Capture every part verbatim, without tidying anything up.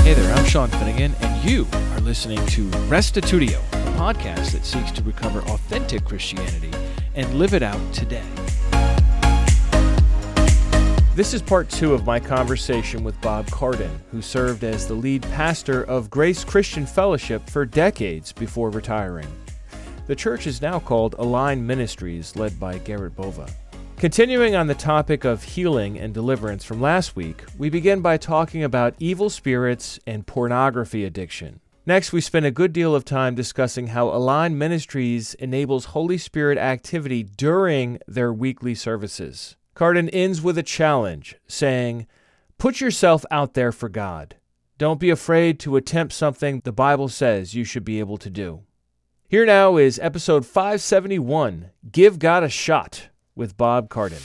Hey there, I'm Sean Finnegan, and you are listening to Restitutio, a podcast that seeks to recover authentic Christianity and live it out today. This is part two of my conversation with Bob Cardin, who served as the lead pastor of Grace Christian Fellowship for decades before retiring. The church is now called Align Ministries, led by Garrett Bova. Continuing on the topic of healing and deliverance from last week, we begin by talking about evil spirits and pornography addiction. Next, we spend a good deal of time discussing how Align Ministries enables Holy Spirit activity during their weekly services. Cardin ends with a challenge, saying, "Put yourself out there for God. Don't be afraid to attempt something the Bible says you should be able to do." Here now is episode five seventy-one, Give God a Shot, with Bob Cardin.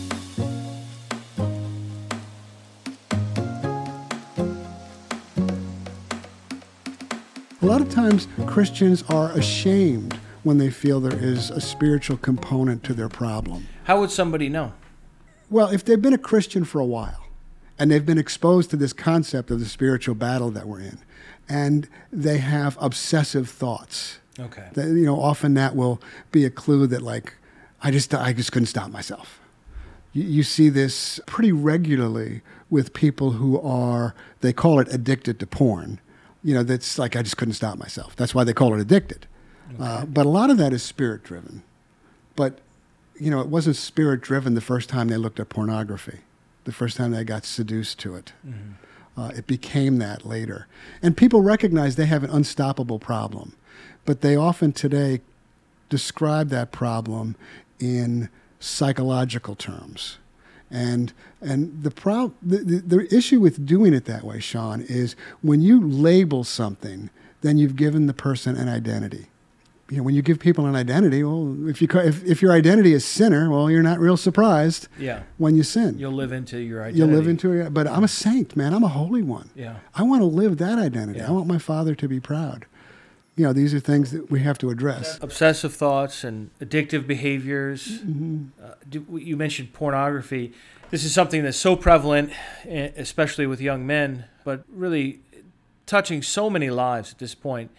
A lot of times Christians are ashamed when they feel there is a spiritual component to their problem. How would somebody know? Well, if they've been a Christian for a while and they've been exposed to this concept of the spiritual battle that we're in, and they have obsessive thoughts, Okay. that, you know, often that will be a clue that, like, I just I just couldn't stop myself. You, you see this pretty regularly with people who are, they call it addicted to porn. You know, that's like, I just couldn't stop myself. That's why they call it addicted. Okay. Uh, but a lot of that is spirit-driven. But, you know, it wasn't spirit-driven the first time they looked at pornography, the first time they got seduced to it. Mm-hmm. Uh, it became that later. And people recognize they have an unstoppable problem. But they often today describe that problem in psychological terms. And and the, pro- the, the the issue with doing it that way, Sean, is when you label something, then you've given the person an identity. You know, when you give people an identity, well, if you if, if your identity is sinner, well, you're not real surprised yeah. when you sin. You'll live into your identity. You'll live into it. But I'm a saint, man. I'm a holy one. Yeah. I want to live that identity. Yeah. I want my Father to be proud. You know, these are things that we have to address. Obsessive thoughts and addictive behaviors. Mm-hmm. Uh, do, you mentioned pornography. This is something that's so prevalent, especially with young men, but really touching so many lives at this point,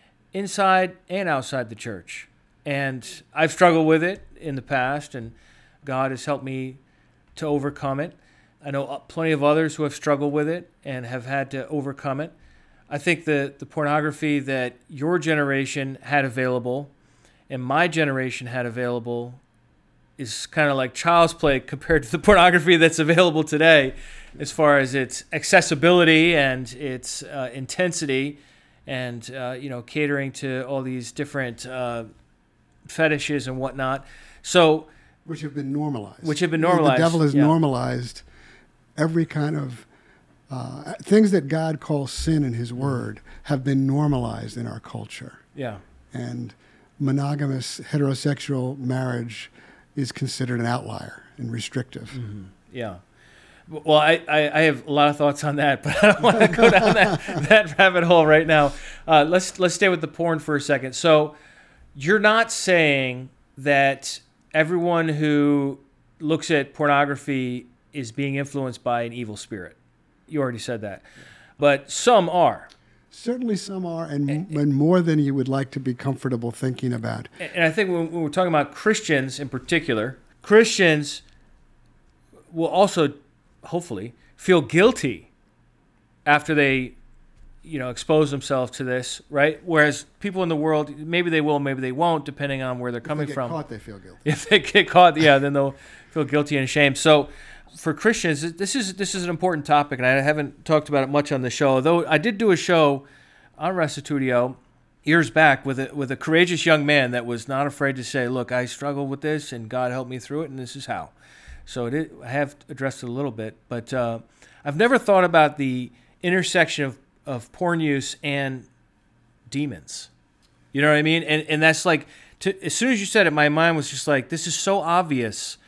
inside and outside the church. And I've struggled with it in the past, and God has helped me to overcome it. I know plenty of others who have struggled with it and have had to overcome it. I think the, the pornography that your generation had available and my generation had available is kind of like child's play compared to the pornography that's available today, as far as its accessibility and its uh, intensity and, uh, you know, catering to all these different uh, fetishes and whatnot. So, Which have been normalized. Which have been normalized. The devil has yeah. normalized every kind of Uh, things that God calls sin in his word have been normalized in our culture. Yeah. And monogamous heterosexual marriage is considered an outlier and restrictive. Mm-hmm. Yeah. Well, I, I, I have a lot of thoughts on that, but I don't want to go down that, that rabbit hole right now. Uh, let's let's stay with the porn for a second. So you're not saying that everyone who looks at pornography is being influenced by an evil spirit. You already said that. But some are. Certainly some are, and, and more than you would like to be comfortable thinking about. And I think when we're talking about Christians in particular, Christians will also, hopefully, feel guilty after they, you know, expose themselves to this, right? Whereas people in the world, maybe they will, maybe they won't, depending on where they're if coming they get from. caught, they feel guilty. If they get caught, yeah, then they'll feel guilty and ashamed. So for Christians, this is this is an important topic, and I haven't talked about it much on the show. Although I did do a show on Restitutio years back with a with a courageous young man that was not afraid to say, "Look, I struggle with this, and God helped me through it, and this is how." So it is, I have addressed it a little bit, but uh, I've never thought about the intersection of, of porn use and demons. You know what I mean? And and that's like, to, as soon as you said it, my mind was just like, this is so obvious.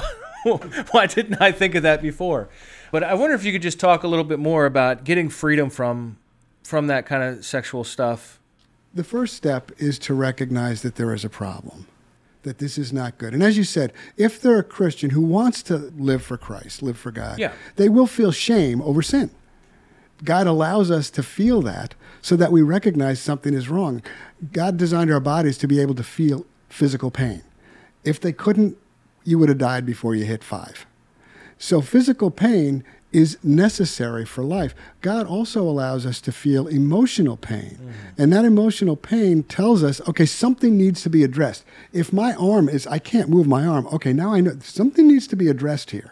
Why didn't I think of that before? But I wonder if you could just talk a little bit more about getting freedom from from that kind of sexual stuff. The first step is to recognize that there is a problem, that this is not good. And as you said, if they're a Christian who wants to live for Christ, live for God, yeah. they will feel shame over sin. God allows us to feel that so that we recognize something is wrong. God designed our bodies to be able to feel physical pain. If they couldn't, you would have died before you hit five. So physical pain is necessary for life. God also allows us to feel emotional pain. Mm-hmm. And that emotional pain tells us, okay, something needs to be addressed. If my arm is, I can't move my arm, okay, now I know something needs to be addressed here.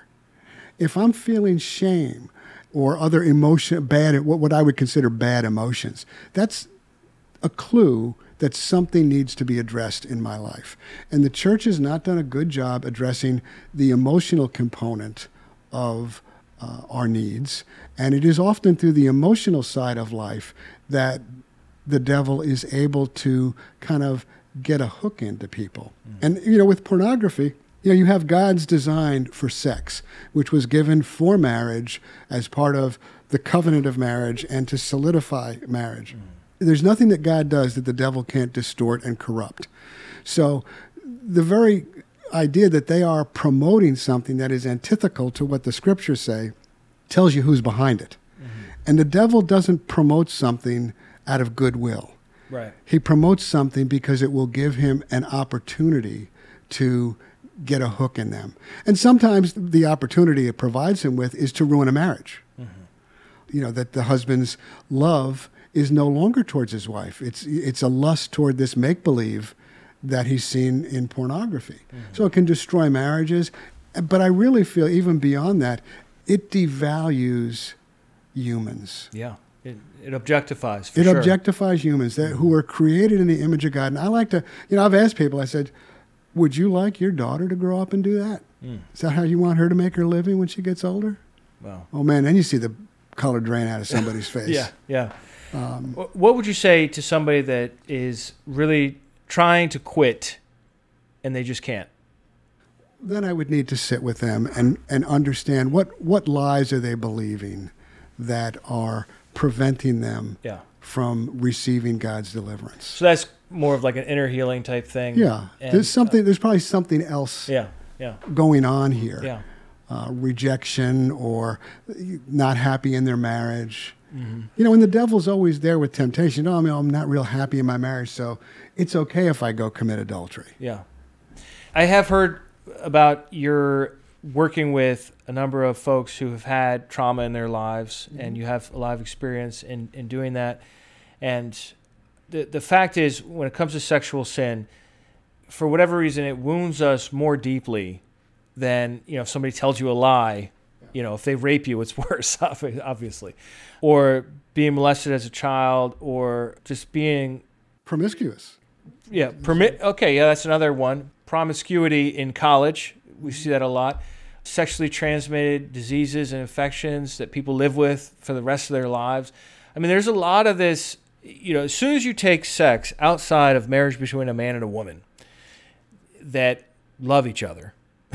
If I'm feeling shame or other emotion, bad, what, what I would consider bad emotions, that's a clue that something needs to be addressed in my life. And the church has not done a good job addressing the emotional component of uh, our needs. And it is often through the emotional side of life that the devil is able to kind of get a hook into people. Mm. And, you know, with pornography, you know, you have God's design for sex, which was given for marriage as part of the covenant of marriage and to solidify marriage. Mm. There's nothing that God does that the devil can't distort and corrupt. So the very idea that they are promoting something that is antithetical to what the scriptures say tells you who's behind it. Mm-hmm. And the devil doesn't promote something out of goodwill. Right. He promotes something because it will give him an opportunity to get a hook in them. And sometimes the opportunity it provides him with is to ruin a marriage. Mm-hmm. You know, that the husband's love is no longer towards his wife. It's it's a lust toward this make-believe that he's seen in pornography. Mm-hmm. So it can destroy marriages. But I really feel even beyond that, it devalues humans. Yeah, it, it objectifies, for It sure. objectifies humans that, who are created in the image of God. And I like to, you know, I've asked people, I said, would you like your daughter to grow up and do that? Mm. Is that how you want her to make her living when she gets older? Wow. Oh, man, then you see the color drain out of somebody's face. Yeah, yeah. Um, what would you say to somebody that is really trying to quit and they just can't? Then I would need to sit with them and, and understand what, what lies are they believing that are preventing them yeah. from receiving God's deliverance. So that's more of like an inner healing type thing. Yeah. And, there's something. uh, there's probably something else yeah, yeah. going on here. Yeah. Uh, rejection or not happy in their marriage. Mm-hmm. You know, and the devil's always there with temptation. Oh, I mean, I'm not real happy in my marriage, so it's okay if I go commit adultery. Yeah. I have heard about your working with a number of folks who have had trauma in their lives, mm-hmm. and you have a lot of experience in, in doing that. And the the fact is, when it comes to sexual sin, for whatever reason, it wounds us more deeply than, you know, if somebody tells you a lie. You know, if they rape you, it's worse, obviously. Or being molested as a child, or just being... promiscuous. Yeah, permit. Okay, yeah, that's another one. Promiscuity in college. We see that a lot. Sexually transmitted diseases and infections that people live with for the rest of their lives. I mean, there's a lot of this, you know, as soon as you take sex outside of marriage between a man and a woman that love each other,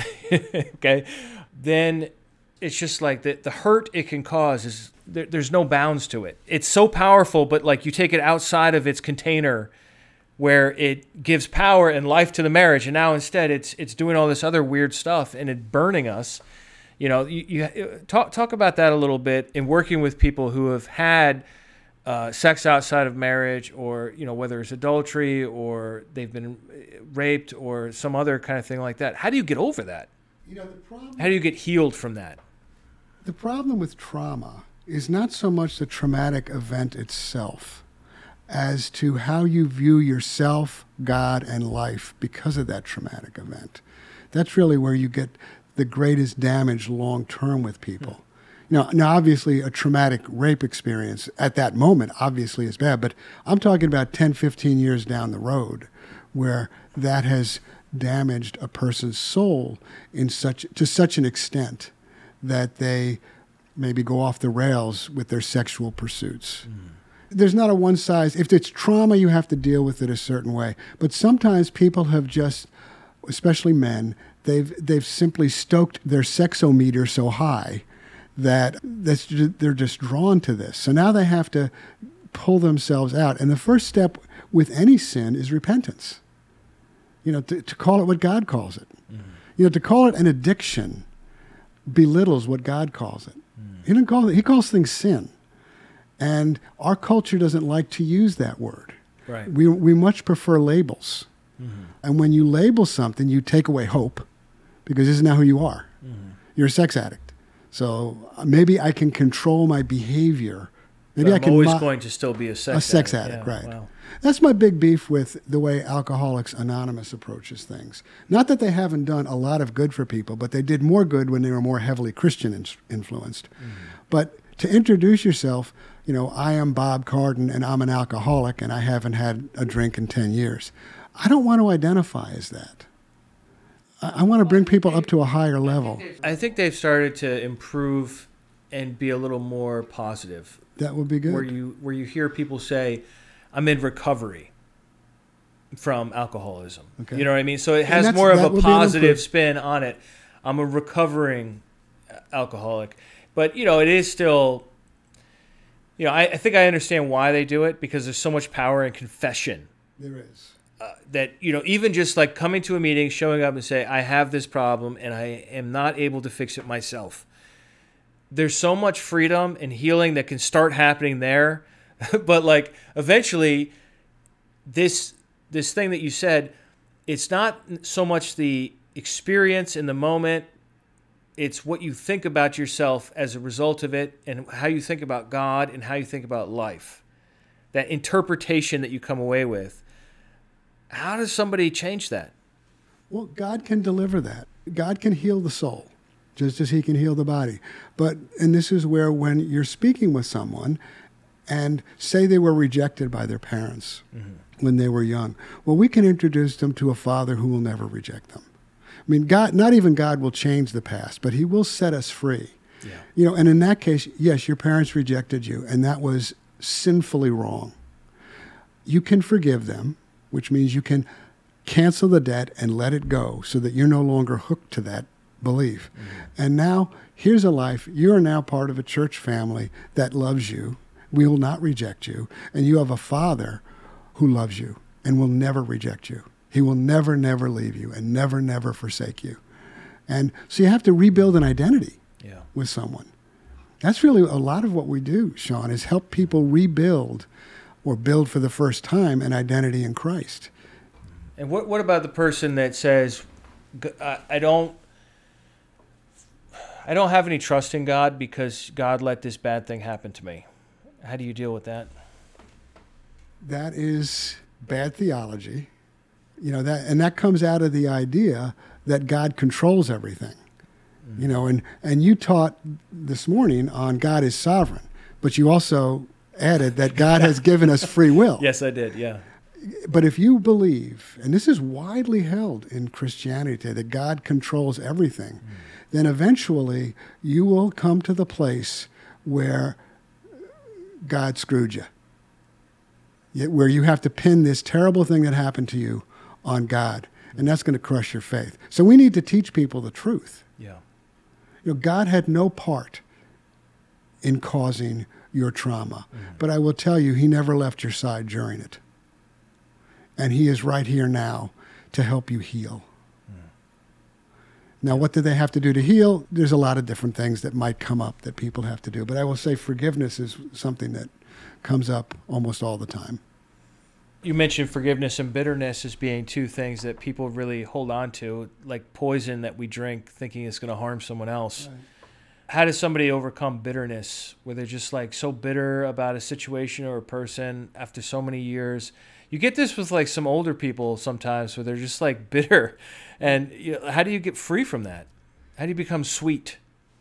okay, then it's just like the, the hurt it can cause is there, there's no bounds to it. It's so powerful, but like you take it outside of its container where it gives power and life to the marriage, and now instead it's it's doing all this other weird stuff and it's burning us. You know, you, you talk talk about that a little bit in working with people who have had uh, sex outside of marriage, or you know, whether it's adultery or they've been raped or some other kind of thing like that. How do you get over that? You know, the problem, How do you get healed from that? The problem with trauma is not so much the traumatic event itself as to how you view yourself, God, and life because of that traumatic event. That's really where you get the greatest damage long term with people. Mm. Now, now, obviously, a traumatic rape experience at that moment obviously is bad, but I'm talking about ten, fifteen years down the road where that has damaged a person's soul in such to such an extent that they maybe go off the rails with their sexual pursuits. Mm. There's not a one size. If it's trauma, you have to deal with it a certain way. But sometimes people have just, especially men, they've they've simply stoked their sexometer so high that that's just, they're just drawn to this. So now they have to pull themselves out. And the first step with any sin is repentance. You know, to, to call it what God calls it. Mm. You know, to call it an addiction belittles what God calls it. Mm. He doesn't call it, he calls things sin. And our culture doesn't like to use that word. Right. We, we much prefer labels. Mm-hmm. And when you label something, you take away hope because this is not who you are. Mm-hmm. You're a sex addict. So uh, maybe I can control my behavior. Maybe but I I'm can always mo- going to still be a sex a sex addict, addict, yeah, right. Wow. That's my big beef with the way Alcoholics Anonymous approaches things. Not that they haven't done a lot of good for people, but they did more good when they were more heavily Christian in- influenced. Mm-hmm. But to introduce yourself, you know, I am Bob Carden and I'm an alcoholic and I haven't had a drink in ten years. I don't want to identify as that. I, I want to bring people up to a higher level. I think they've started to improve and be a little more positive. That would be good. Where you where you hear people say, I'm in recovery from alcoholism. Okay. You know what I mean? So it has that's- more of that a would be an positive improve- spin on it. I'm a recovering alcoholic. But, you know, it is still, you know, I, I think I understand why they do it because there's so much power in confession. There is. Uh, that, you know, even just like coming to a meeting, showing up and say, I have this problem and I am not able to fix it myself. There's so much freedom and healing that can start happening there. But like eventually this this thing that you said, it's not so much the experience in the moment, it's what you think about yourself as a result of it and how you think about God and how you think about life. That interpretation that you come away with. How does somebody change that? Well, God can deliver that. God can heal the soul, just as he can heal the body. But, and this is where when you're speaking with someone and say they were rejected by their parents mm-hmm. when they were young, well, we can introduce them to a father who will never reject them. I mean, God, not even God will change the past, but he will set us free. Yeah. You know, and in that case, yes, your parents rejected you, and that was sinfully wrong. You can forgive them, which means you can cancel the debt and let it go so that you're no longer hooked to that belief. Mm-hmm. And now, here's a life. You are now part of a church family that loves you. We will not reject you. And you have a father who loves you and will never reject you. He will never, never leave you and never, never forsake you. And so you have to rebuild an identity yeah. with someone. That's really a lot of what we do, Sean, is help people rebuild or build for the first time an identity in Christ. And what what about the person that says, I, I don't I don't have any trust in God because God let this bad thing happen to me? How do you deal with that? That is bad theology. You know, that and that comes out of the idea that God controls everything. Mm-hmm. You know, and, and you taught this morning on God is sovereign, but you also added that God has given us free will. Yes, I did, yeah. But if you believe, and this is widely held in Christianity today, that God controls everything, mm. then eventually you will come to the place where God screwed you. Where you have to pin this terrible thing that happened to you on God, and that's going to crush your faith. So we need to teach people the truth. Yeah. You know, God had no part in causing your trauma, mm. but I will tell you, he never left your side during it. And he is right here now to help you heal. Mm. Now, what do they have to do to heal? There's a lot of different things that might come up that people have to do. But I will say forgiveness is something that comes up almost all the time. You mentioned forgiveness and bitterness as being two things that people really hold on to, like poison that we drink thinking it's going to harm someone else. Right. How does somebody overcome bitterness where they're just like so bitter about a situation or a person after so many years? You get this with like some older people sometimes where they're just like bitter. And you know, how do you get free from that? How do you become sweet?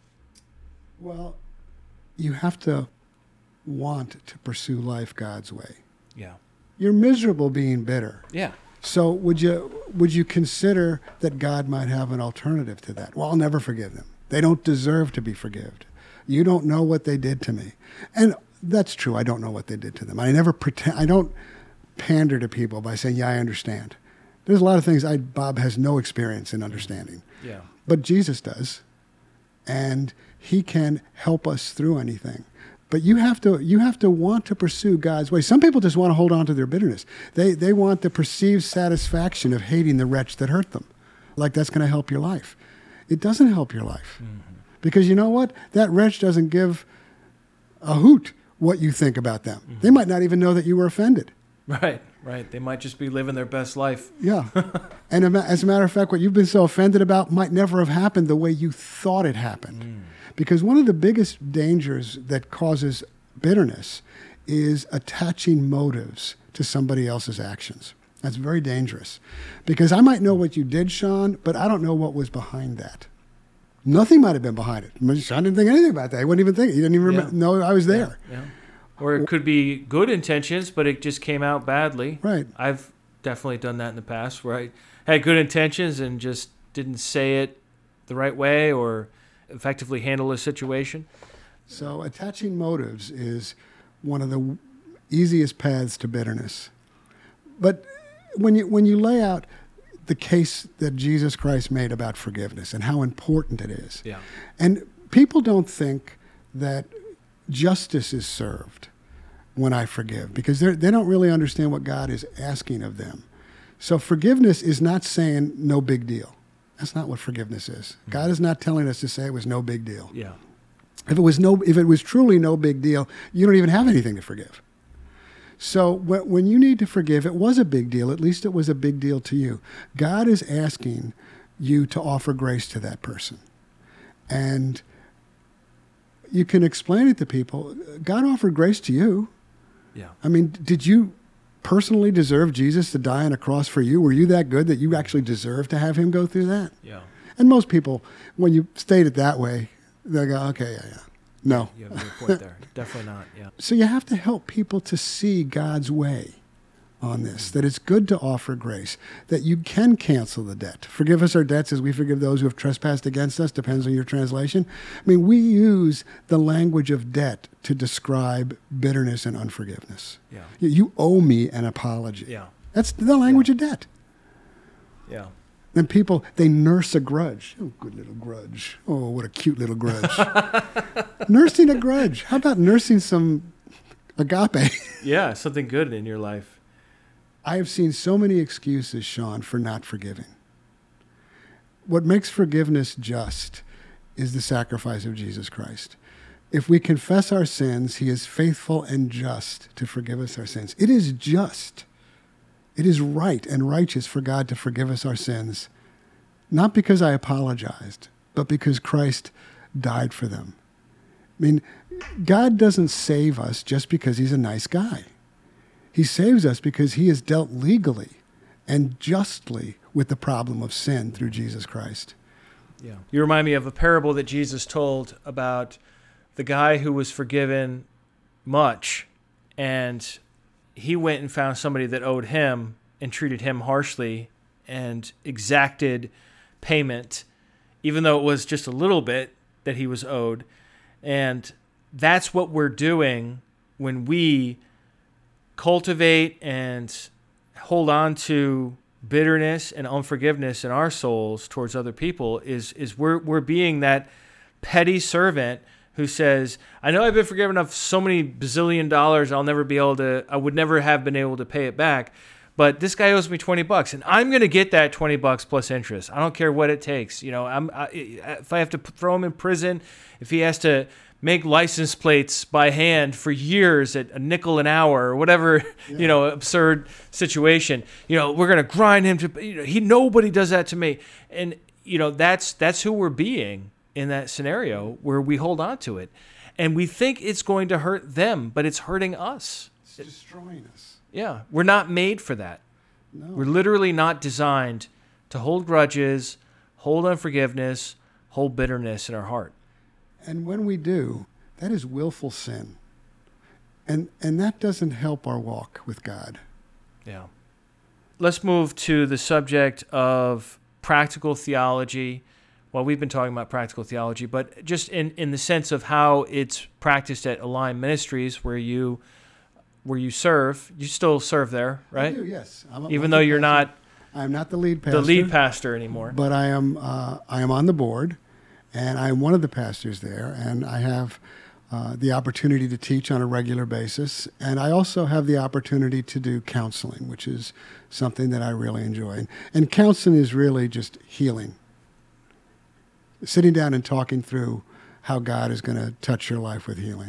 Well, you have to want to pursue life God's way. Yeah. You're miserable being bitter. Yeah. So would you would you consider that God might have an alternative to that? Well, I'll never forgive them. They don't deserve to be forgiven. You don't know what they did to me. And that's true. I don't know what they did to them. I never pretend. I don't pander to people by saying, yeah, I understand. There's a lot of things I, Bob has no experience in understanding. Yeah. But Jesus does. And he can help us through anything. But you have to you have to want to pursue God's way. Some people just want to hold on to their bitterness. They they want the perceived satisfaction of hating the wretch that hurt them. Like that's going to help your life. It doesn't help your life. Mm-hmm. Because you know what? That wretch doesn't give a hoot what you think about them. Mm-hmm. They might not even know that you were offended. Right, right. They might just be living their best life. Yeah. And as a matter of fact, what you've been so offended about might never have happened the way you thought it happened. Mm. Because one of the biggest dangers that causes bitterness is attaching motives to somebody else's actions. That's very dangerous. Because I might know what you did, Sean, but I don't know what was behind that. Nothing might have been behind it. Sean didn't think anything about that. He wouldn't even think. He didn't even yeah. know I was there. Yeah. Yeah. Or it could be good intentions, but it just came out badly. Right. I've definitely done that in the past where I had good intentions and just didn't say it the right way or effectively handle a situation. So attaching motives is one of the easiest paths to bitterness. But when you when you lay out the case that Jesus Christ made about forgiveness and how important it is, yeah. and people don't think that justice is served when I forgive because they they don't really understand what God is asking of them. So forgiveness is not saying no big deal. That's not what forgiveness is. Mm-hmm. God is not telling us to say it was no big deal. Yeah. If it was no, if it was truly no big deal, you don't even have anything to forgive. So when, when you need to forgive, it was a big deal. At least it was a big deal to you. God is asking you to offer grace to that person, and you can explain it to people. God offered grace to you. Yeah. I mean, did you personally deserve Jesus to die on a cross for you? Were you that good that you actually deserve to have him go through that? Yeah. And most people, when you state it that way, they go, okay, yeah, yeah. No. You have a good point there. Definitely not, yeah. So you have to help people to see God's way on this, that it's good to offer grace, that you can cancel the debt. Forgive us our debts as we forgive those who have trespassed against us, depends on your translation. I mean, we use the language of debt to describe bitterness and unforgiveness. Yeah. You, you owe me an apology. Yeah. That's the language yeah. of debt. Yeah. Then people, they nurse a grudge. Oh, good little grudge. Oh, what a cute little grudge. Nursing a grudge. How about nursing some agape? Yeah, something good in your life. I have seen so many excuses, Sean, for not forgiving. What makes forgiveness just is the sacrifice of Jesus Christ. If we confess our sins, he is faithful and just to forgive us our sins. It is just. It is right and righteous for God to forgive us our sins, not because I apologized, but because Christ died for them. I mean, God doesn't save us just because he's a nice guy. He saves us because he has dealt legally and justly with the problem of sin through Jesus Christ. Yeah. You remind me of a parable that Jesus told about the guy who was forgiven much, and he went and found somebody that owed him and treated him harshly and exacted payment, even though it was just a little bit that he was owed. And that's what we're doing when we cultivate and hold on to bitterness and unforgiveness in our souls towards other people is is we're we're being that petty servant who says, I know I've been forgiven of so many bazillion dollars, I'll never be able to, I would never have been able to pay it back. But this guy owes me twenty bucks, and I'm going to get that twenty bucks plus interest. I don't care what it takes. You know, I'm I, if I have to throw him in prison, if he has to make license plates by hand for years at a nickel an hour or whatever, yeah. you know, absurd situation, you know, we're going to grind him to, you know, he, nobody does that to me. And, you know, that's, that's who we're being in that scenario where we hold on to it and we think it's going to hurt them, but it's hurting us. It's destroying us. Yeah. We're not made for that. No. We're literally not designed to hold grudges, hold unforgiveness, hold bitterness in our heart. And when we do, that is willful sin. And and that doesn't help our walk with God. Yeah. Let's move to the subject of practical theology. Well, we've been talking about practical theology, but just in, in the sense of how it's practiced at Align Ministries, where you where you serve. You still serve there, right? I do, yes. I'm a, Even I'm though you're pastor. not I'm not the lead pastor. The lead pastor anymore. But I am uh, I am on the board. And I'm one of the pastors there, and I have uh, the opportunity to teach on a regular basis. And I also have the opportunity to do counseling, which is something that I really enjoy. And, and counseling is really just healing. Sitting down and talking through how God is going to touch your life with healing.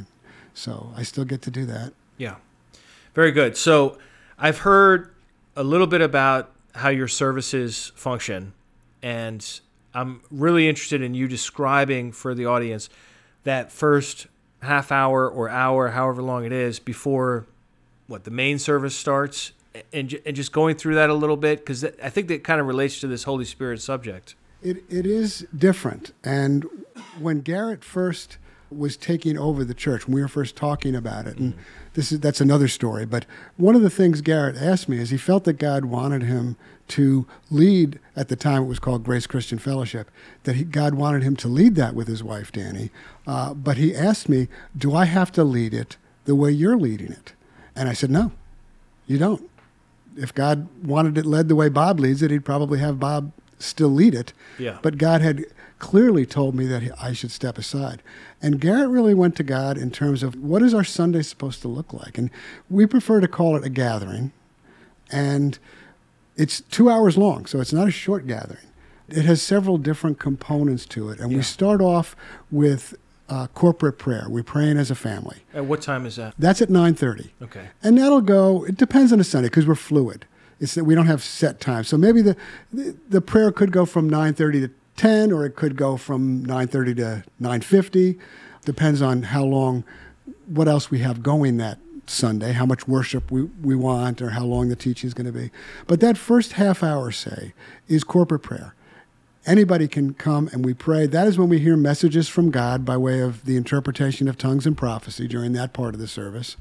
So I still get to do that. Yeah. Very good. So I've heard a little bit about how your services function, and I'm really interested in you describing for the audience that first half hour or hour, however long it is, before what the main service starts, and and just going through that a little bit, because I think that kind of relates to this Holy Spirit subject. It it is different, and when Garrett first was taking over the church, when we were first talking about it, and this is that's another story, but one of the things Garrett asked me is he felt that God wanted him to lead, at the time it was called Grace Christian Fellowship, that he, God wanted him to lead that with his wife, Danny, uh, but he asked me, do I have to lead it the way you're leading it? And I said, no, you don't. If God wanted it led the way Bob leads it, he'd probably have Bob still lead it. Yeah. But God had clearly told me that I should step aside. And Garrett really went to God in terms of what is our Sunday supposed to look like? And we prefer to call it a gathering. And it's two hours long, so it's not a short gathering. It has several different components to it. And Yeah. we start off with uh, corporate prayer. We're praying as a family. At what time is that? That's at nine thirty. Okay. And that'll go, it depends on the Sunday because we're fluid. It's that we don't have set times. So maybe the, the the prayer could go from nine thirty to ten, or it could go from nine thirty to nine fifty. Depends on how long, what else we have going that Sunday, how much worship we, we want, or how long the teaching is going to be. But that first half hour, say, is corporate prayer. Anybody can come and we pray. That is when we hear messages from God by way of the interpretation of tongues and prophecy during that part of the service.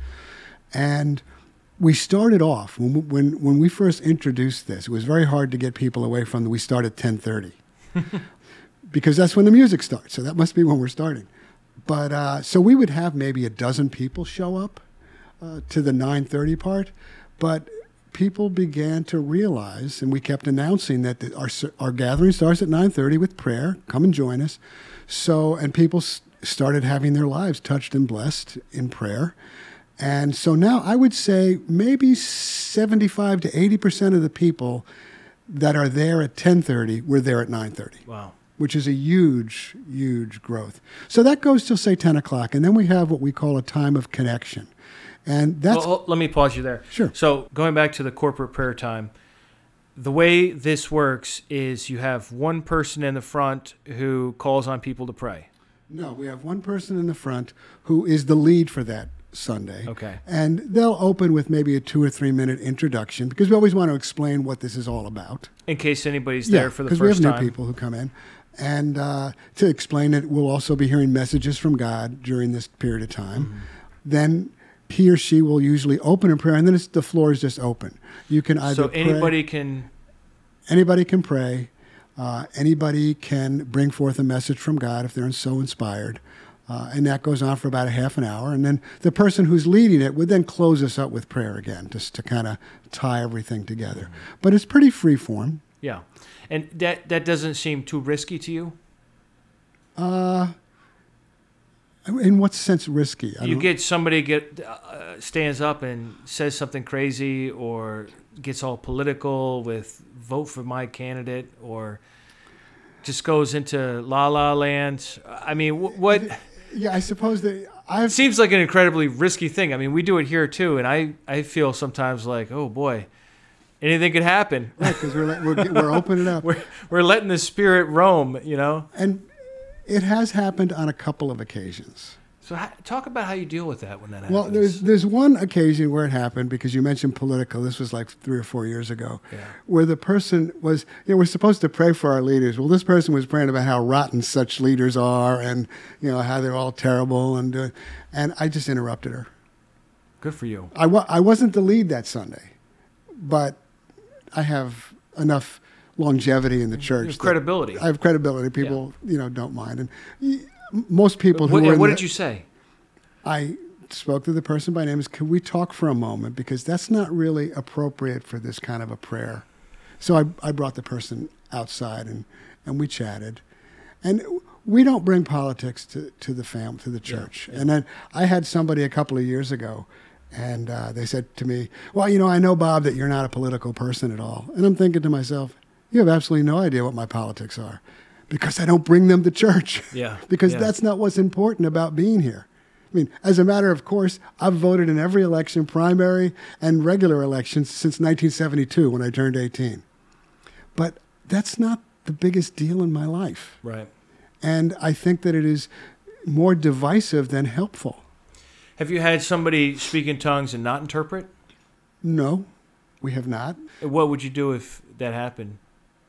And we started off, when we, when when we first introduced this, it was very hard to get people away from the, we start at ten thirty. Because that's when the music starts, so that must be when we're starting. But, uh, so we would have maybe a dozen people show up uh, to the nine thirty part, but people began to realize, and we kept announcing that the, our our gathering starts at nine thirty with prayer, come and join us. So, and people s- started having their lives touched and blessed in prayer. And so now I would say maybe seventy-five to eighty percent of the people that are there at ten thirty were there at nine thirty. Wow. Which is a huge, huge growth. So that goes till, say, ten o'clock. And then we have what we call a time of connection. And that's... Well, let me pause you there. Sure. So going back to the corporate prayer time, the way this works is you have one person in the front who calls on people to pray. No, we have one person in the front who is the lead for that Sunday. Okay. And they'll open with maybe a two or three minute introduction because we always want to explain what this is all about. In case anybody's there Yeah, for the because first we have time. new people who come in. And uh, to explain it, we'll also be hearing messages from God during this period of time. Mm-hmm. Then he or she will usually open in prayer, and then it's, the floor is just open. You can either So pray, anybody can... anybody can pray. Uh, anybody can bring forth a message from God if they're so inspired. Uh, and that goes on for about a half an hour. And then the person who's leading it would then close us up with prayer again, just to kind of tie everything together. Mm-hmm. But it's pretty free form. Yeah. And that, that doesn't seem too risky to you? Uh, in what sense risky? I You don't- get somebody get uh, stands up and says something crazy or gets all political with vote for my candidate or just goes into la la land. I mean, wh- what... Yeah, I suppose that It I've seems like an incredibly risky thing. I mean, we do it here too, and I, I feel sometimes like, oh boy, anything could happen. because we're, let- we're we're opening up, We're we're letting the spirit roam, you know. and it has happened on a couple of occasions. So ha- talk about how you deal with that when that happens. Well, there's there's one occasion where it happened because you mentioned political. This was like three or four years ago, Yeah. where the person was, you know, we're supposed to pray for our leaders. Well, this person was praying about how rotten such leaders are, and you know how they're all terrible, and uh, and I just interrupted her. Good for you. I wa- I wasn't the lead that Sunday, but I have enough longevity in the church. You have that credibility. I have credibility. People, you know, don't mind, and y- most people who What, were in what the- did you say? I spoke to the person by name. Could we talk for a moment? Because that's not really appropriate for this kind of a prayer. So I, I brought the person outside and, and we chatted. And we don't bring politics to, to the fam to the church. Yeah, yeah. And then I had somebody a couple of years ago, and uh, they said to me, well, you know, I know, Bob, that you're not a political person at all. And I'm thinking to myself, you have absolutely no idea what my politics are, because I don't bring them to church. Yeah, because yeah. that's not what's important about being here. I mean, as a matter of course, I've voted in every election, primary and regular elections, since nineteen seventy-two when I turned eighteen. But that's not the biggest deal in my life. Right. And I think that it is more divisive than helpful. Have you had somebody speak in tongues and not interpret? No, we have not. What would you do if that happened?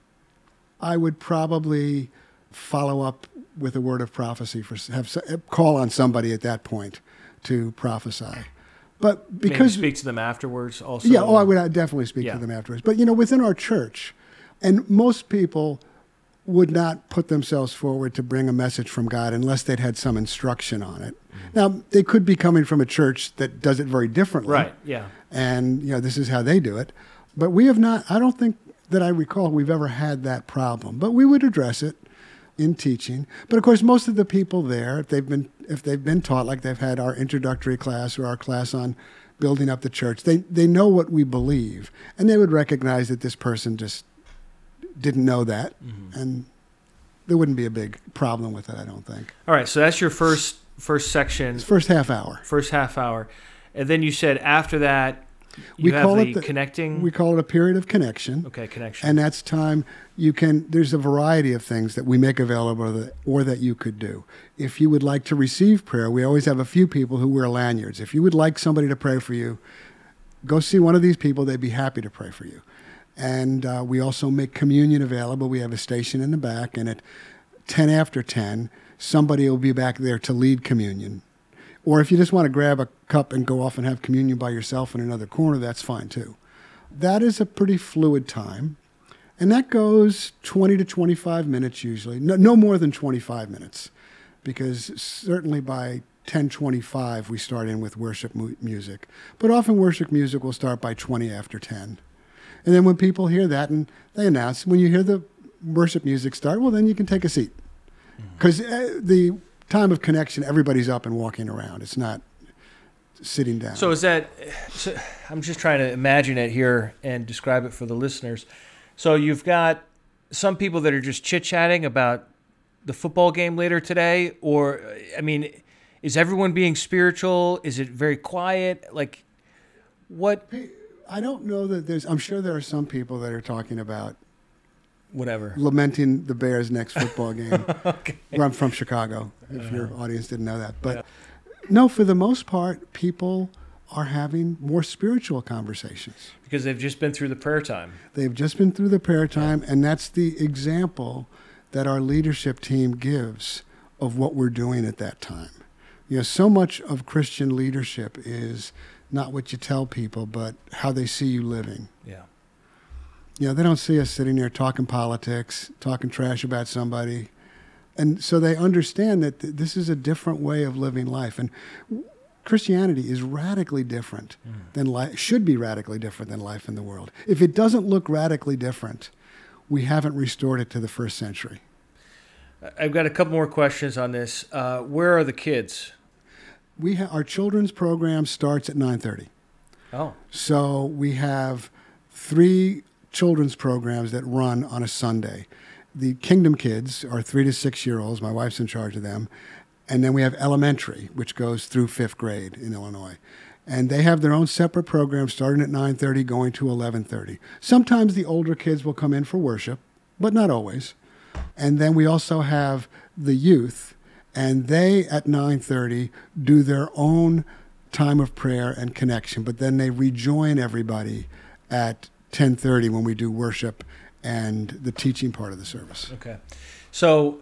I would probably follow up with a word of prophecy, for have call on somebody at that point to prophesy. But because maybe speak to them afterwards also. Yeah, oh, I would definitely speak yeah. to them afterwards. But you know, within our church, and most people would not put themselves forward to bring a message from God unless they'd had some instruction on it. Mm-hmm. Now, they could be coming from a church that does it very differently. Right, yeah. And, you know, this is how they do it. But we have not, I don't think that I recall we've ever had that problem. But we would address it in teaching. But of course, most of the people there, if they've been if they've been taught, like they've had our introductory class or our class on building up the church, they, they know what we believe. And they would recognize that this person just didn't know that, mm-hmm. and there wouldn't be a big problem with it, I don't think. All right, so that's your first first section. It's first half hour. First half hour. And then you said after that, you we have call the, it the connecting? We call it a period of connection. Okay, connection. And that's time you can, there's a variety of things that we make available that, or that you could do. If you would like to receive prayer, we always have a few people who wear lanyards. If you would like somebody to pray for you, go see one of these people. They'd be happy to pray for you. And uh, we also make communion available. We have a station in the back, and at ten after ten, somebody will be back there to lead communion. Or if you just want to grab a cup and go off and have communion by yourself in another corner, that's fine too. That is a pretty fluid time. And that goes twenty to twenty-five minutes usually. No, no more than twenty-five minutes. Because certainly by ten twenty-five, we start in with worship mu- music. But often worship music will start by twenty after ten. And then when people hear that and they announce, when you hear the worship music start, well, then you can take a seat. Because mm-hmm. uh, the time of connection, everybody's up and walking around. It's not sitting down. So is that, so I'm just trying to imagine it here and describe it for the listeners. So you've got some people that are just chit-chatting about the football game later today, or, I mean, is everyone being spiritual? Is it very quiet? Like, what... I don't know that there's, I'm sure there are some people that are talking about whatever, lamenting the Bears' next football game. Okay. Where I'm from Chicago, if uh-huh. your audience didn't know that. But yeah. no, for the most part, people are having more spiritual conversations. Because they've just been through the prayer time. They've just been through the prayer time, and that's the example that our leadership team gives of what we're doing at that time. You know, so much of Christian leadership is not what you tell people, but how they see you living. Yeah. You know, they don't see us sitting there talking politics, talking trash about somebody. And so they understand that th- this is a different way of living life. And Christianity is radically different mm. than life, should be radically different than life in the world. If it doesn't look radically different, we haven't restored it to the first century. I've got a couple more questions on this. Uh, where are the kids? We ha- our children's program starts at nine thirty. Oh. So we have three children's programs that run on a Sunday. The Kingdom Kids are three to six year olds. My wife's in charge of them. And then we have elementary, which goes through fifth grade in Illinois. And they have their own separate program starting at nine thirty, going to eleven thirty. Sometimes the older kids will come in for worship, but not always. And then we also have the youth, and they, at nine thirty, do their own time of prayer and connection, but then they rejoin everybody at ten thirty when we do worship and the teaching part of the service. Okay. So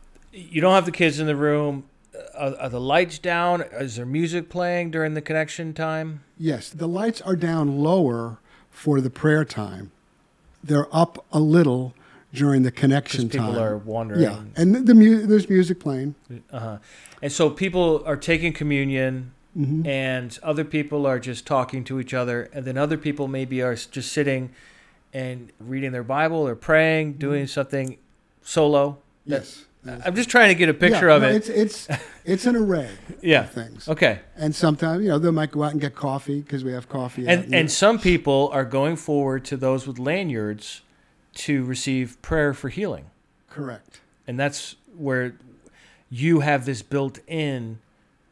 you don't have the kids in the room. Are, are the lights down? Is there music playing during the connection time? Yes. The lights are down lower for the prayer time. They're up a little during the connection people time. People are wandering. Yeah, and the, the mu- there's music playing. Uh-huh. And so people are taking communion, mm-hmm. and other people are just talking to each other, and then other people maybe are just sitting and reading their Bible or praying, doing mm-hmm. something solo. Yes. yes. I'm just trying to get a picture yeah, of no, it. It's it's it's an array yeah. of things. Okay. And sometimes, you know, they might go out and get coffee because we have coffee. And out, and know. some people are going forward to those with lanyards to receive prayer for healing. Correct. And that's where you have this built in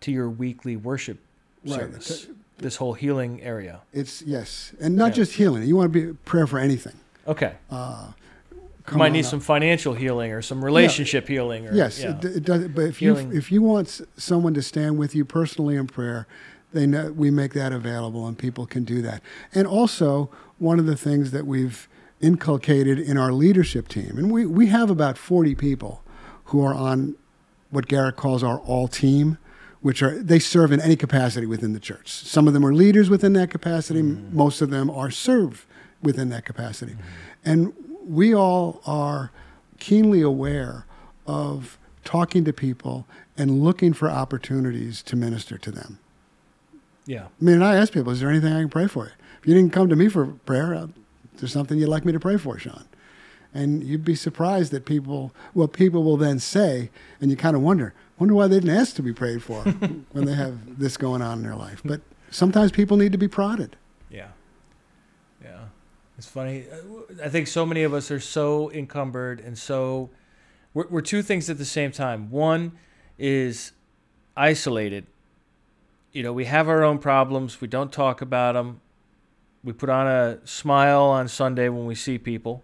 to your weekly worship Right. service. This whole healing area. It's yes, and not Yeah. just healing. You want to be prayer for anything. Okay. Uh, You come might on need up. some financial healing or some relationship healing. Or, Yes, yeah. it, it does. But if Healing. you if you want s- someone to stand with you personally in prayer, they know we make that available, and people can do that. And also, one of the things that we've inculcated in our leadership team, and we we have about forty people who are on what Garrett calls our all team, which are they serve in any capacity within the church. Some of them are leaders within that capacity. Mm-hmm. Most of them are served within that capacity, and we all are keenly aware of talking to people and looking for opportunities to minister to them. Yeah. I mean, I ask people, is there anything I can pray for you? If you didn't come to me for prayer, uh, is there something you'd like me to pray for, Sean? And you'd be surprised that people, what people will then say, and you kind of wonder, wonder why they didn't ask to be prayed for when they have this going on in their life. But sometimes people need to be prodded. Yeah. Yeah. It's funny. I think so many of us are so encumbered and so we're, we're two things at the same time. One is isolated. You know, we have our own problems. We don't talk about them. We put on a smile on Sunday when we see people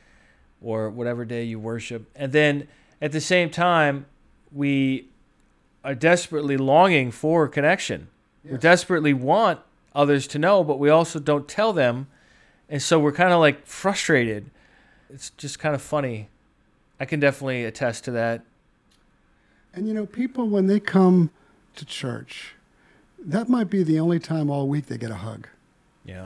or whatever day you worship. And then at the same time, we are desperately longing for connection. We Yes. desperately want others to know, but we also don't tell them. And so we're kind of like frustrated. It's just kind of funny. I can definitely attest to that. And you know, people, when they come to church, that might be the only time all week they get a hug. Yeah.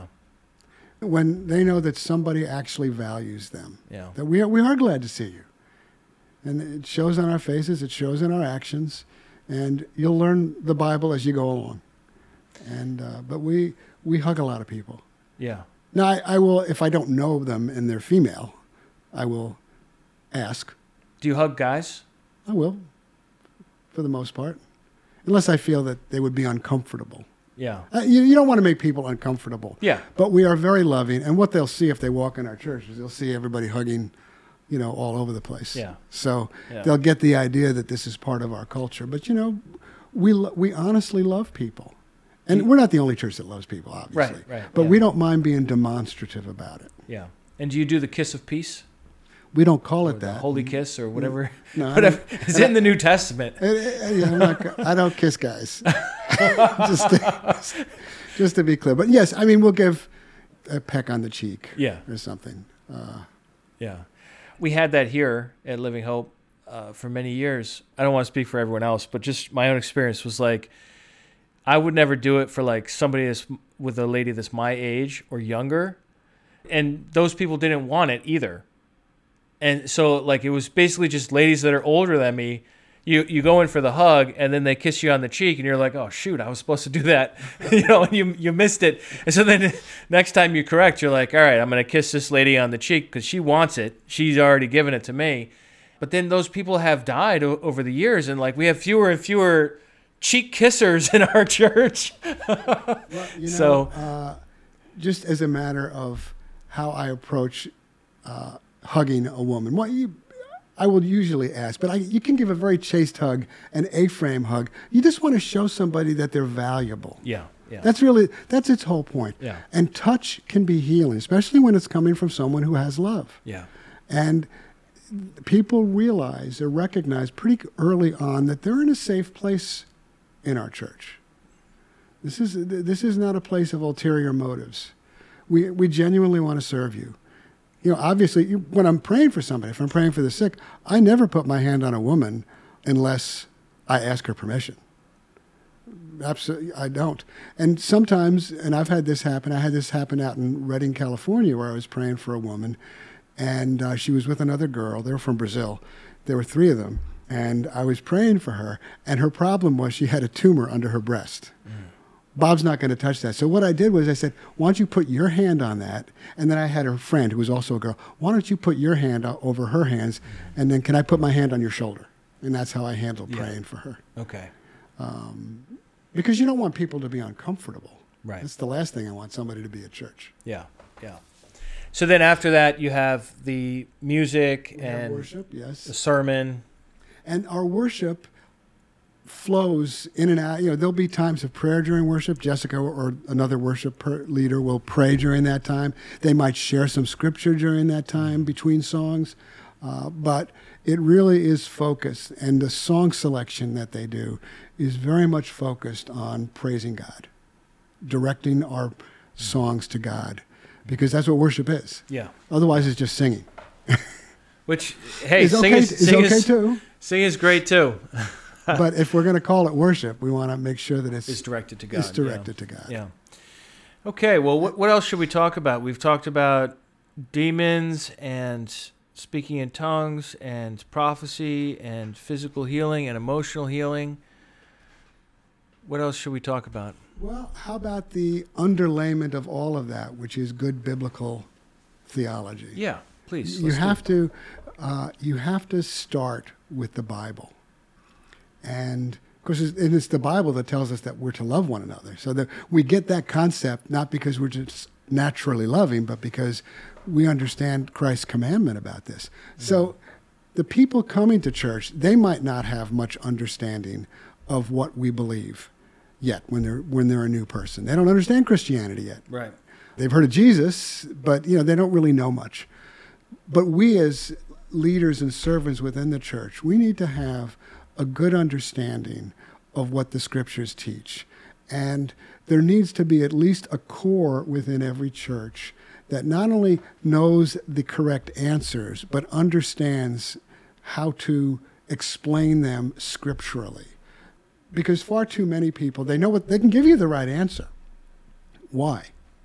When they know that somebody actually values them, Yeah. that we are, we are glad to see you. And it shows on our faces, it shows in our actions, and you'll learn the Bible as you go along. And uh, but we we hug a lot of people. Yeah. Now I, I will, if I don't know them and they're female, I will ask. Do you hug guys? I will, for the most part, unless I feel that they would be uncomfortable. Yeah. Uh, you, you don't want to make people uncomfortable. Yeah. But we are very loving, and what they'll see if they walk in our church is they'll see everybody hugging, you know, all over the place. Yeah. So Yeah. they'll get the idea that this is part of our culture. But you know, we lo- we honestly love people, and we're not the only church that loves people, obviously. Right, right, But yeah. we don't mind being demonstrative about it. Yeah. And do you do the kiss of peace? We don't call Or it the that. holy kiss or whatever? No, I whatever. don't- It's in the New Testament. Uh, uh, yeah, I'm not, I don't kiss guys. just, to, just to be clear. But yes, I mean, we'll give a peck on the cheek Yeah. or something. Uh, Yeah. We had that here at Living Hope uh, for many years. I don't want to speak for everyone else, but just my own experience was like, I would never do it for like somebody that's with a lady that's my age or younger. And those people didn't want it either. And so like it was basically just ladies that are older than me. You you go in for the hug and then they kiss you on the cheek and you're like, oh shoot, I was supposed to do that. you know, and you you missed it. And so then next time you correct, you're like, all right, I'm gonna kiss this lady on the cheek because she wants it. She's already given it to me. But then those people have died o- over the years, and like we have fewer and fewer cheek kissers in our church. well, you know, So- uh, just as a matter of how I approach uh, hugging a woman, well, you, I will usually ask, but I, you can give a very chaste hug, an A-frame hug. You just want to show somebody that they're valuable. Yeah, yeah. That's really, that's its whole point. Yeah. And touch can be healing, especially when it's coming from someone who has love. yeah. And people realize or recognize pretty early on that they're in a safe place in our church. This is this is not a place of ulterior motives. We we genuinely want to serve you. You know, obviously, you, when I'm praying for somebody, if I'm praying for the sick, I never put my hand on a woman unless I ask her permission. Absolutely, I don't. And sometimes, and I've had this happen. I had this happen out in Redding, California, where I was praying for a woman, and uh, she was with another girl. They were from Brazil. There were three of them, and I was praying for her, and her problem was she had a tumor under her breast. Mm. Bob's not going to touch that. So what I did was I said, why don't you put your hand on that? And then I had her friend, who was also a girl, why don't you put your hand o- over her hands, and then can I put my hand on your shoulder? And that's how I handled Yeah. praying for her. Okay. Because you don't want people to be uncomfortable. Right. That's the last thing I want somebody to be at church. Yeah, yeah. So then after that, you have the music We have and worship, yes. the sermon. And our worship flows in and out. You know, there'll be times of prayer during worship. Jessica or another worship per- leader will pray during that time. They might share some scripture during that time between songs. Uh, but it really is focused, and the song selection that they do is very much focused on praising God, directing our songs to God, because that's what worship is. Yeah. Otherwise, it's just singing. Which, hey, it's sing okay, is, it's sing okay is, too. Sing is great too. But if we're going to call it worship, we want to make sure that it's, it's directed to God. It's directed yeah. to God. Yeah. Okay, well, what, what else should we talk about? We've talked about demons and speaking in tongues and prophecy and physical healing and emotional healing. What else should we talk about? Well, how about the underlayment of all of that, which is good biblical theology? Yeah, please. You have to, uh, you have to start with the Bible. And of course, it's, and it's the Bible that tells us that we're to love one another. So that we get that concept not because we're just naturally loving, but because we understand Christ's commandment about this. Mm-hmm. So the people coming to church, they might not have much understanding of what we believe yet when they're when they're a new person. They don't understand Christianity yet. Right. They've heard of Jesus, but you know they don't really know much. But we as leaders and servants within the church, we need to have a good understanding of what the scriptures teach. And there needs to be at least a core within every church that not only knows the correct answers, but understands how to explain them scripturally. Because far too many people, they know what, they can give you the right answer. Why?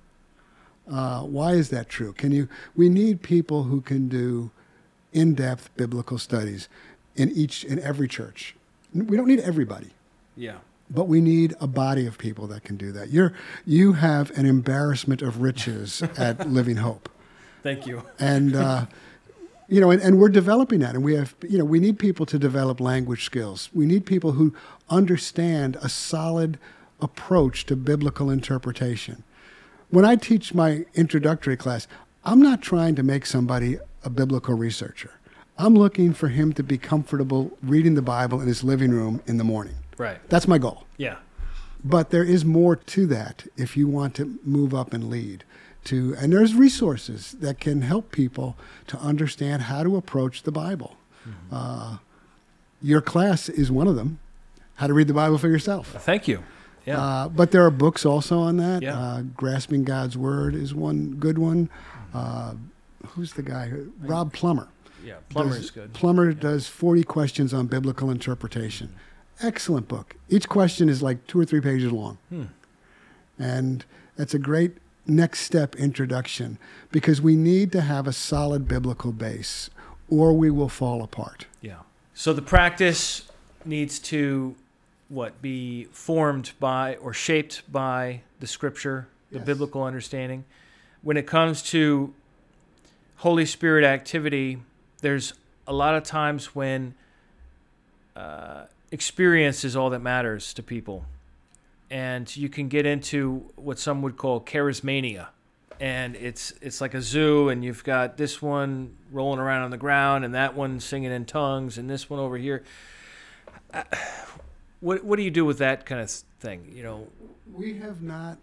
Uh, why is that true? Can you, we need people who can do in-depth biblical studies in each, in every church. We don't need everybody. Yeah. But we need a body of people that can do that. You're, you have an embarrassment of riches at Living Hope. Thank you. And, uh, you know, and, and we're developing that. And we have, you know, we need people to develop language skills. We need people who understand a solid approach to biblical interpretation. When I teach my introductory class, I'm not trying to make somebody a biblical researcher. I'm looking for him to be comfortable reading the Bible in his living room in the morning. Right. That's my goal. Yeah. But there is more to that if you want to move up and lead. To, and there's resources that can help people to understand how to approach the Bible. Mm-hmm. Uh, your class is one of them, how to read the Bible for yourself. Thank you. Yeah. Uh, but there are books also on that. Yeah. Uh, Grasping God's Word is one good one. Uh, who's the guy? Rob Plummer. Yeah, Plummer does, is good. Plummer yeah. does forty questions on biblical interpretation. Excellent book. Each question is like two or three pages long. Hmm. And that's a great next step introduction because we need to have a solid biblical base or we will fall apart. Yeah. So the practice needs to, what, be formed by or shaped by the scripture, the Yes. biblical understanding. When it comes to Holy Spirit activity, there's a lot of times when uh, experience is all that matters to people. And you can get into what some would call charismania. And it's it's like a zoo, and you've got this one rolling around on the ground, and that one singing in tongues, and this one over here. Uh, what what do you do with that kind of thing? You know, we have not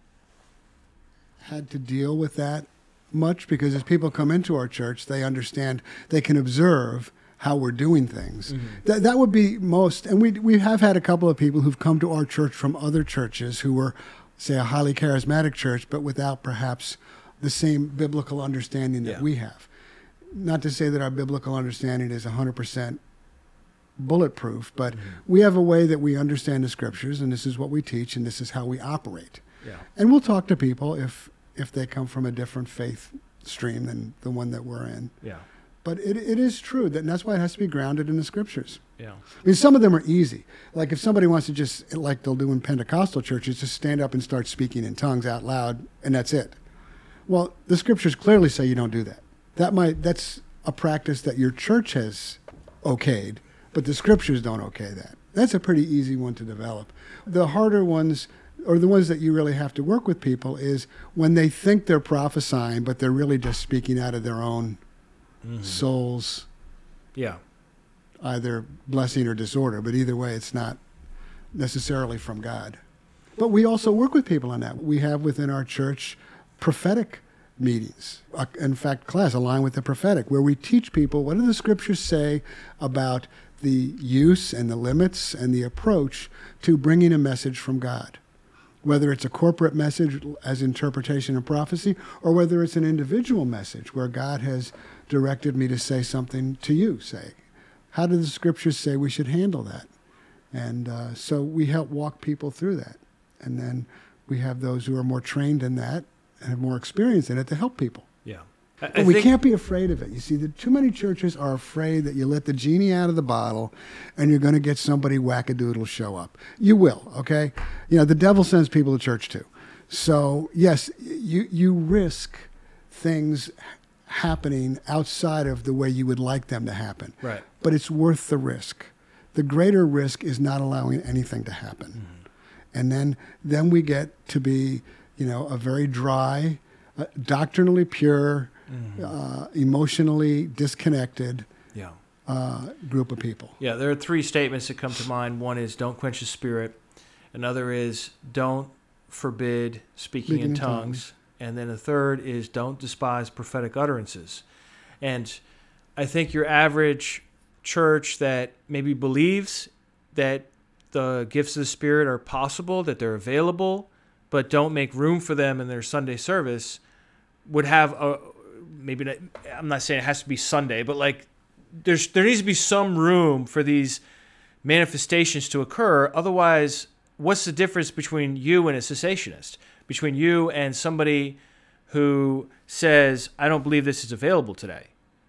had to deal with that much because as people come into our church, they understand, they can observe how we're doing things. Mm-hmm. That that would be most, and we we have had a couple of people who've come to our church from other churches who were, say, a highly charismatic church, but without perhaps the same biblical understanding that yeah. we have. Not to say that our biblical understanding is one hundred percent bulletproof, but mm-hmm. we have a way that we understand the scriptures, and this is what we teach, and this is how we operate. Yeah. And we'll talk to people if if they come from a different faith stream than the one that we're in. Yeah. But it it is true, that, and that's why it has to be grounded in the scriptures. Yeah. I mean, some of them are easy. Like if somebody wants to just, like they'll do in Pentecostal churches, just stand up and start speaking in tongues out loud, and that's it. Well, the scriptures clearly say you don't do that. That might that's a practice that your church has okayed, but the scriptures don't okay that. That's a pretty easy one to develop. The harder ones, or the ones that you really have to work with people, is when they think they're prophesying, but they're really just speaking out of their own mm-hmm. souls. Yeah. Either blessing or disorder, but either way, it's not necessarily from God. But we also work with people on that. We have within our church prophetic meetings. Uh, in fact, class aligned with the prophetic, where we teach people what do the scriptures say about the use and the limits and the approach to bringing a message from God. Whether it's a corporate message as interpretation and prophecy, or whether it's an individual message where God has directed me to say something to you, say. How do the scriptures say we should handle that? And uh, so we help walk people through that. And then we have those who are more trained in that and have more experience in it to help people. Yeah. I, But I we think, can't be afraid of it. You see, the, too many churches are afraid that you let the genie out of the bottle and you're going to get somebody wackadoodle show up. You will, okay? You know, the devil sends people to church too. So, yes, you, you risk things happening outside of the way you would like them to happen. Right. But it's worth the risk. The greater risk is not allowing anything to happen. Mm-hmm. And then, then we get to be, you know, a very dry, uh, doctrinally pure, Mm-hmm. uh, emotionally disconnected Yeah. uh, group of people. Yeah, there are three statements that come to mind. One is don't quench the spirit. Another is don't forbid speaking Speaking in in tongues. tongues. And then a third is don't despise prophetic utterances. And I think your average church that maybe believes that the gifts of the Spirit are possible, that they're available, but don't make room for them in their Sunday service would have a, maybe not, I'm not saying it has to be Sunday, but like there's there needs to be some room for these manifestations to occur. Otherwise, what's the difference between you and a cessationist? Between you and somebody who says, I don't believe this is available today.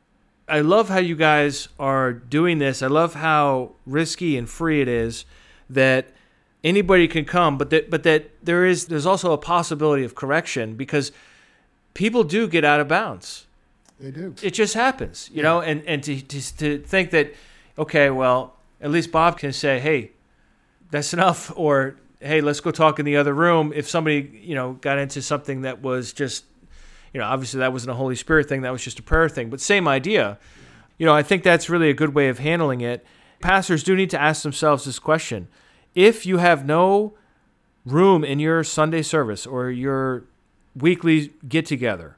I love how you guys are doing this. I love how risky and free it is that anybody can come, but that but that there is there's also a possibility of correction because people do get out of bounds. They do. It just happens, you know, and, and to, to to think that, okay, well, at least Bob can say, hey, that's enough, or hey, let's go talk in the other room. If somebody, you know, got into something that was just, you know, obviously that wasn't a Holy Spirit thing, that was just a prayer thing, but same idea. You know, I think that's really a good way of handling it. Pastors do need to ask themselves this question. If you have no room in your Sunday service or your weekly get-together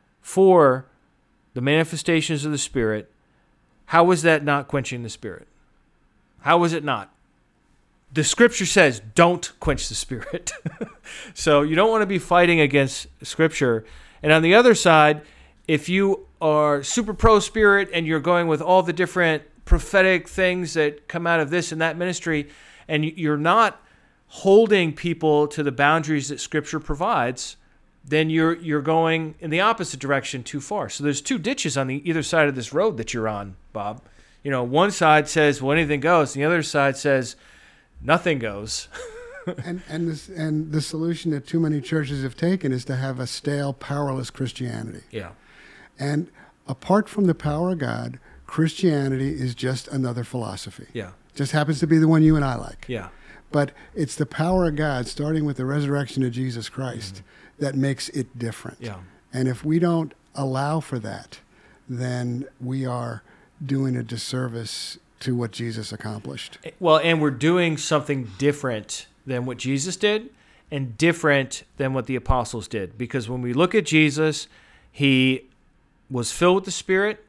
for the manifestations of the Spirit, how is that not quenching the Spirit? How is it not? The Scripture says, don't quench the Spirit. So you don't want to be fighting against Scripture. And on the other side, if you are super pro-Spirit and you're going with all the different prophetic things that come out of this and that ministry, and you're not holding people to the boundaries that Scripture provides, then you're you're going in the opposite direction too far. So there's two ditches on the either side of this road that you're on, Bob. You know, one side says, well, anything goes. And the other side says, nothing goes. and and this, and the solution that too many churches have taken is to have a stale, powerless Christianity. Yeah. And apart from the power of God, Christianity is just another philosophy. Yeah. Just happens to be the one you and I like. Yeah. But it's the power of God, starting with the resurrection of Jesus Christ, mm-hmm. that makes it different. Yeah. And if we don't allow for that, then we are doing a disservice to what Jesus accomplished. Well, and we're doing something different than what Jesus did and different than what the apostles did. Because when we look at Jesus, he was filled with the Spirit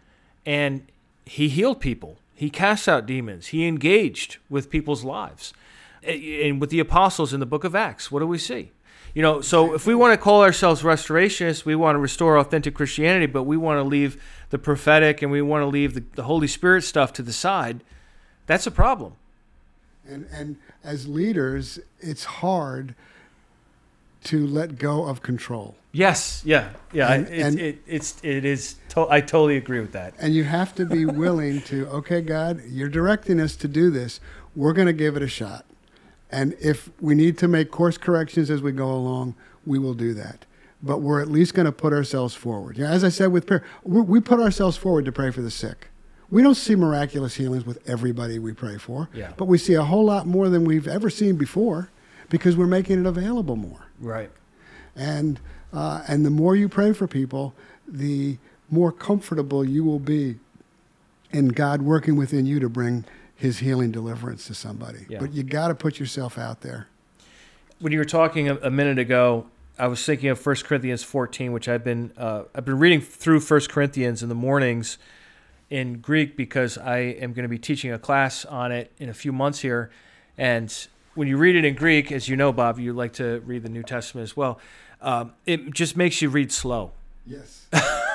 and he healed people. He cast out demons. He engaged with people's lives. And with the apostles in the book of Acts, what do we see? You know, so if we want to call ourselves restorationists, we want to restore authentic Christianity, but we want to leave the prophetic and we want to leave the, the Holy Spirit stuff to the side, that's a problem. And and as leaders, it's hard to let go of control. Yes, yeah, yeah. And, it, and, it, it's it is. To, I totally agree with that. And you have to be willing to, okay, God, you're directing us to do this. We're going to give it a shot. And if we need to make course corrections as we go along, we will do that. But we're at least going to put ourselves forward. You know, as I said with prayer, we put ourselves forward to pray for the sick. We don't see miraculous healings with everybody we pray for, yeah. but we see a whole lot more than we've ever seen before because we're making it available more. Right. And uh, and the more you pray for people, the more comfortable you will be in God working within you to bring his healing deliverance to somebody. Yeah. But you got to put yourself out there. When you were talking a, a minute ago, I was thinking of First Corinthians fourteen, which I've been uh, I've been reading through First Corinthians in the mornings in Greek because I am going to be teaching a class on it in a few months here. And when you read it in Greek, as you know, Bob, you like to read the New Testament as well, um, it just makes you read slow. Yes.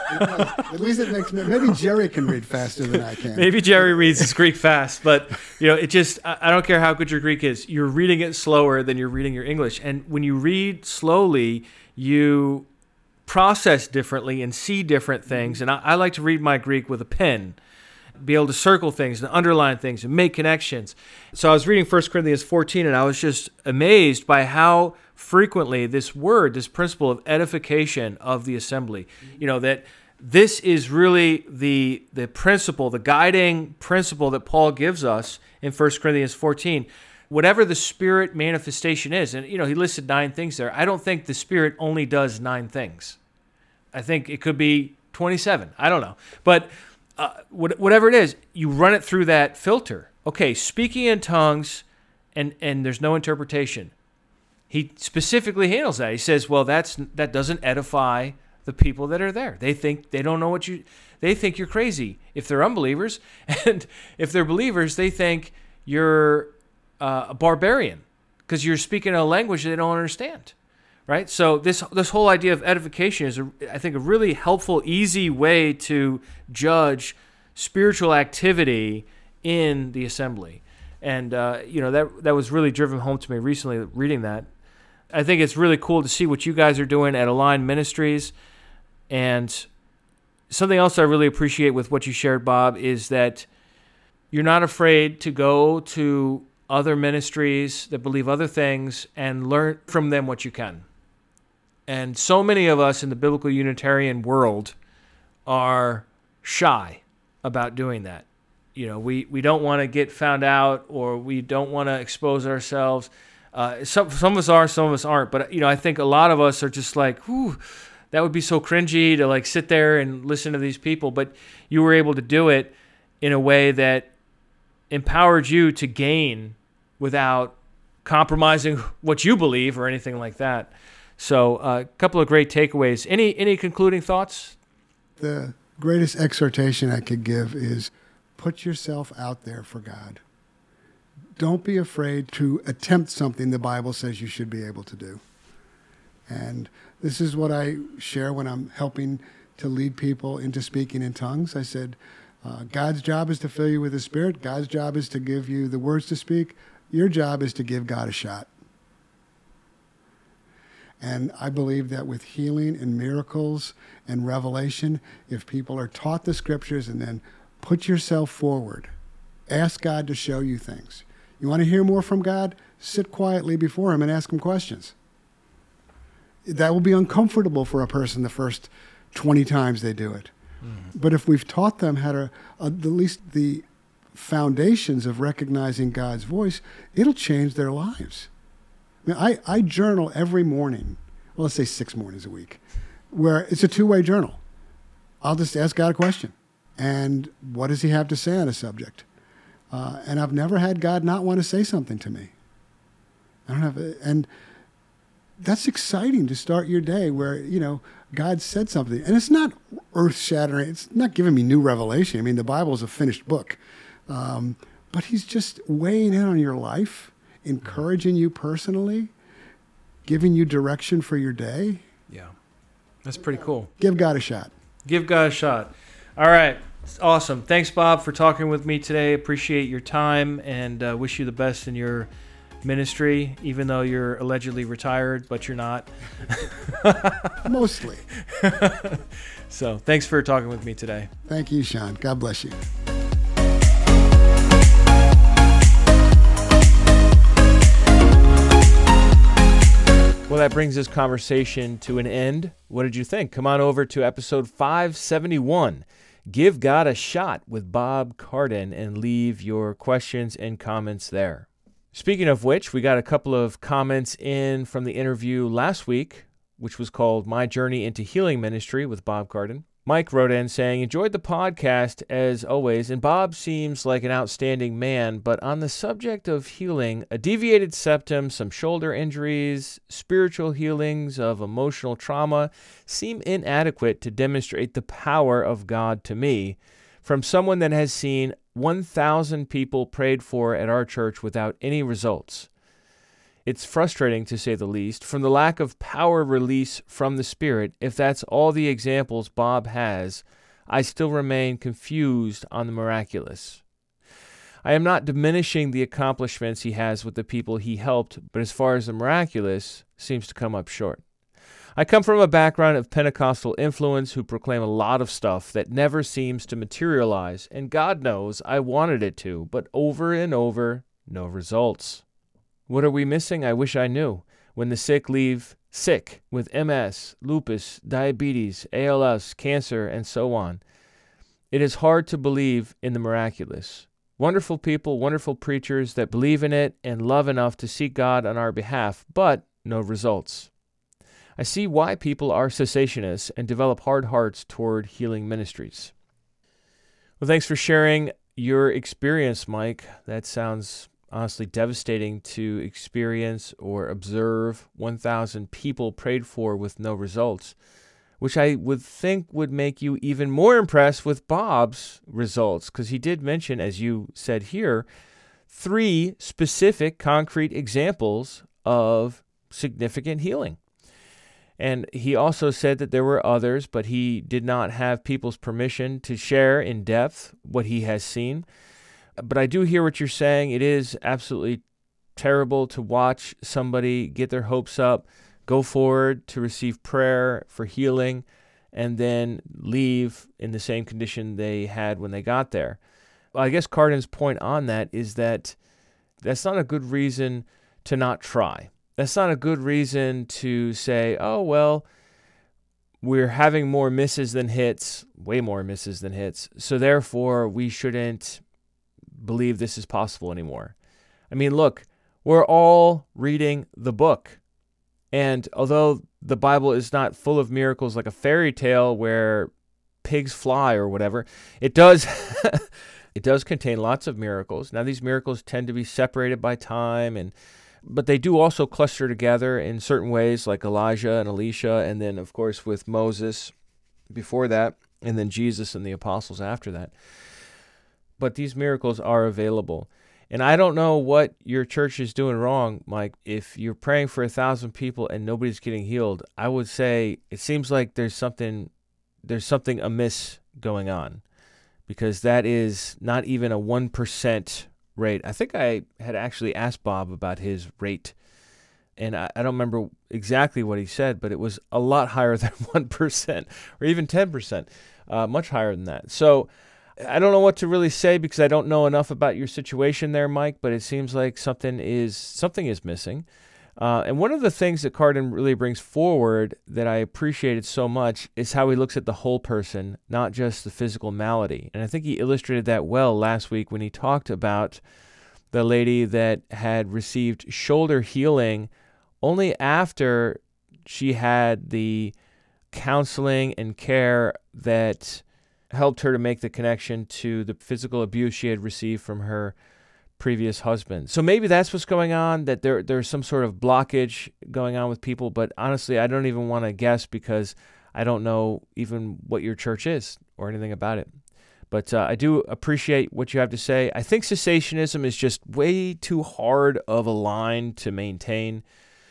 At least it makes me, maybe Jerry can read faster than I can. Maybe Jerry reads his Greek fast, but you know, it just, I I don't care how good your Greek is, you're reading it slower than you're reading your English. And when you read slowly, you process differently and see different things. And I, I like to read my Greek with a pen, be able to circle things and underline things and make connections. So I was reading First Corinthians fourteen, and I was just amazed by how frequently this word, this principle of edification of the assembly, you know, that this is really the the principle, the guiding principle that Paul gives us in First Corinthians fourteen. Whatever the Spirit manifestation is, and you know, he listed nine things there. I don't think the Spirit only does nine things. I think it could be twenty-seven. I don't know. But uh, whatever it is, you run it through that filter. Okay, speaking in tongues, and, and there's no interpretation. He specifically handles that. He says, well, that's that doesn't edify the people that are there. They think they don't know what you, they think you're crazy if they're unbelievers. And if they're believers, they think you're uh, a barbarian because you're speaking a language they don't understand, right? So this this whole idea of edification is, a, I think, a really helpful, easy way to judge spiritual activity in the assembly. And, uh, you know, that that was really driven home to me recently reading that. I think it's really cool to see what you guys are doing at Align Ministries. And something else I really appreciate with what you shared, Bob, is that you're not afraid to go to other ministries that believe other things and learn from them what you can. And so many of us in the biblical Unitarian world are shy about doing that. You know, we, we don't want to get found out, or we don't want to expose ourselves. Uh, some some of us are, some of us aren't. But, you know, I think a lot of us are just like, whew, that would be so cringy to like sit there and listen to these people. But you were able to do it in a way that empowered you to gain without compromising what you believe or anything like that. So a uh, couple of great takeaways. Any any concluding thoughts? The greatest exhortation I could give is put yourself out there for God. Don't be afraid to attempt something the Bible says you should be able to do. And this is what I share when I'm helping to lead people into speaking in tongues. I said, uh, God's job is to fill you with His Spirit. God's job is to give you the words to speak. Your job is to give God a shot. And I believe that with healing and miracles and revelation, if people are taught the Scriptures and then put yourself forward, ask God to show you things. You want to hear more from God? Sit quietly before Him and ask Him questions. That will be uncomfortable for a person the first twenty times they do it. Mm-hmm. But if we've taught them how to, uh, at least the foundations of recognizing God's voice, it'll change their lives. I, mean, I, I journal every morning, well, let's say six mornings a week, where it's a two-way journal. I'll just ask God a question. And what does He have to say on a subject? Uh, and I've never had God not want to say something to me. I don't have, a, and that's exciting to start your day where, you know, God said something. And it's not earth-shattering. It's not giving me new revelation. I mean, the Bible is a finished book. Um, but He's just weighing in on your life, encouraging you personally, giving you direction for your day. Yeah, that's pretty cool. Give God a shot. Give God a shot. All right. Awesome. Thanks, Bob, for talking with me today. Appreciate your time, and uh, wish you the best in your ministry, even though you're allegedly retired, but you're not. Mostly. So thanks for talking with me today. Thank you, Sean. God bless you. Well, that brings this conversation to an end. What did you think? Come on over to episode five seventy-one. Give God a Shot with Bob Cardin, and leave your questions and comments there. Speaking of which, we got a couple of comments in from the interview last week, which was called My Journey into Healing Ministry with Bob Cardin. Mike wrote in saying, enjoyed the podcast as always, and Bob seems like an outstanding man, but on the subject of healing, a deviated septum, some shoulder injuries, spiritual healings of emotional trauma seem inadequate to demonstrate the power of God to me from someone that has seen one thousand people prayed for at our church without any results. It's frustrating, to say the least, from the lack of power release from the Spirit. If that's all the examples Bob has, I still remain confused on the miraculous. I am not diminishing the accomplishments he has with the people he helped, but as far as the miraculous, seems to come up short. I come from a background of Pentecostal influence who proclaim a lot of stuff that never seems to materialize, and God knows I wanted it to, but over and over, no results. What are we missing? I wish I knew. When the sick leave sick with M S, lupus, diabetes, A L S, cancer, and so on. It is hard to believe in the miraculous. Wonderful people, wonderful preachers that believe in it and love enough to seek God on our behalf, but no results. I see why people are cessationists and develop hard hearts toward healing ministries. Well, thanks for sharing your experience, Mike. That sounds honestly devastating to experience or observe one thousand people prayed for with no results, which I would think would make you even more impressed with Bob's results, because he did mention, as you said here, three specific concrete examples of significant healing. And he also said that there were others, but he did not have people's permission to share in depth what he has seen. But I do hear what you're saying. It is absolutely terrible to watch somebody get their hopes up, go forward to receive prayer for healing, and then leave in the same condition they had when they got there. Well, I guess Cardin's point on that is that that's not a good reason to not try. That's not a good reason to say, oh, well, we're having more misses than hits, way more misses than hits, so therefore we shouldn't believe this is possible anymore. I mean, look, we're all reading the book. And although the Bible is not full of miracles like a fairy tale where pigs fly or whatever, it does it does contain lots of miracles. Now, these miracles tend to be separated by time, and but they do also cluster together in certain ways, like Elijah and Elisha, and then, of course, with Moses before that, and then Jesus and the apostles after that. But these miracles are available. And I don't know what your church is doing wrong, Mike. If you're praying for a thousand people and nobody's getting healed, I would say it seems like there's something there's something amiss going on, because that is not even a one percent rate. I think I had actually asked Bob about his rate, and I, I don't remember exactly what he said, but it was a lot higher than one percent or even ten percent, uh, much higher than that. So I don't know what to really say because I don't know enough about your situation there, Mike, but it seems like something is something is missing. Uh, and one of the things that Cardin really brings forward that I appreciated so much is how he looks at the whole person, not just the physical malady. And I think he illustrated that well last week when he talked about the lady that had received shoulder healing only after she had the counseling and care that helped her to make the connection to the physical abuse she had received from her previous husband. So maybe that's what's going on, that there there's some sort of blockage going on with people, but honestly, I don't even want to guess because I don't know even what your church is or anything about it. But uh, I do appreciate what you have to say. I think cessationism is just way too hard of a line to maintain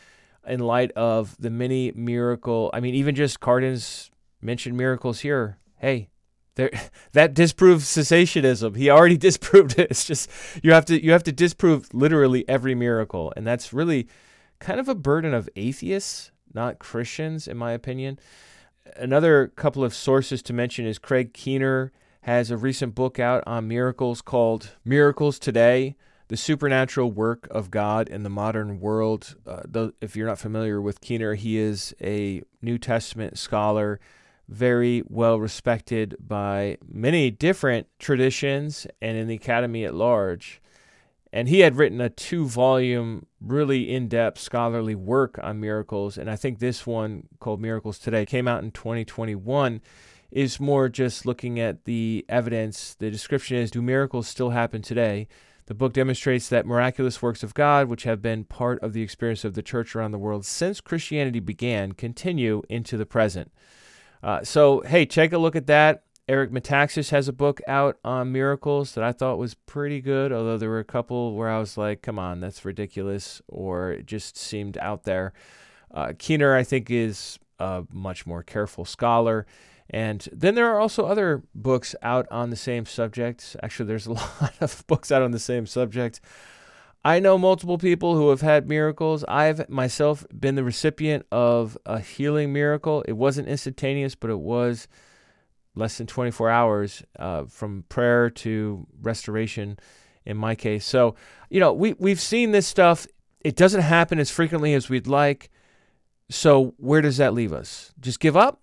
in light of the many miracle, I mean, even just Cardin's mentioned miracles here. Hey, There, that disproves cessationism. He already disproved it. It's just you have to you have to disprove literally every miracle, and that's really kind of a burden of atheists, not Christians, in my opinion. Another couple of sources to mention is Craig Keener has a recent book out on miracles called Miracles Today: The Supernatural Work of God in the Modern World. Uh, though, if you're not familiar with Keener, he is a New Testament scholar, very well respected by many different traditions and in the academy at large. And he had written a two-volume, really in-depth scholarly work on miracles, and I think this one, called Miracles Today, came out in twenty twenty-one. is more just looking at the evidence. The description is, do miracles still happen today? The book demonstrates that miraculous works of God, which have been part of the experience of the church around the world since Christianity began, continue into the present. Uh, so, hey, take a look at that. Eric Metaxas has a book out on miracles that I thought was pretty good, although there were a couple where I was like, come on, that's ridiculous, or it just seemed out there. Uh, Keener, I think, is a much more careful scholar. And then there are also other books out on the same subject. Actually, there's a lot of books out on the same subject. I know multiple people who have had miracles. I've myself been the recipient of a healing miracle. It wasn't instantaneous, but it was less than twenty-four hours uh, from prayer to restoration in my case. So, you know, we, we've seen this stuff. It doesn't happen as frequently as we'd like. So where does that leave us? Just give up?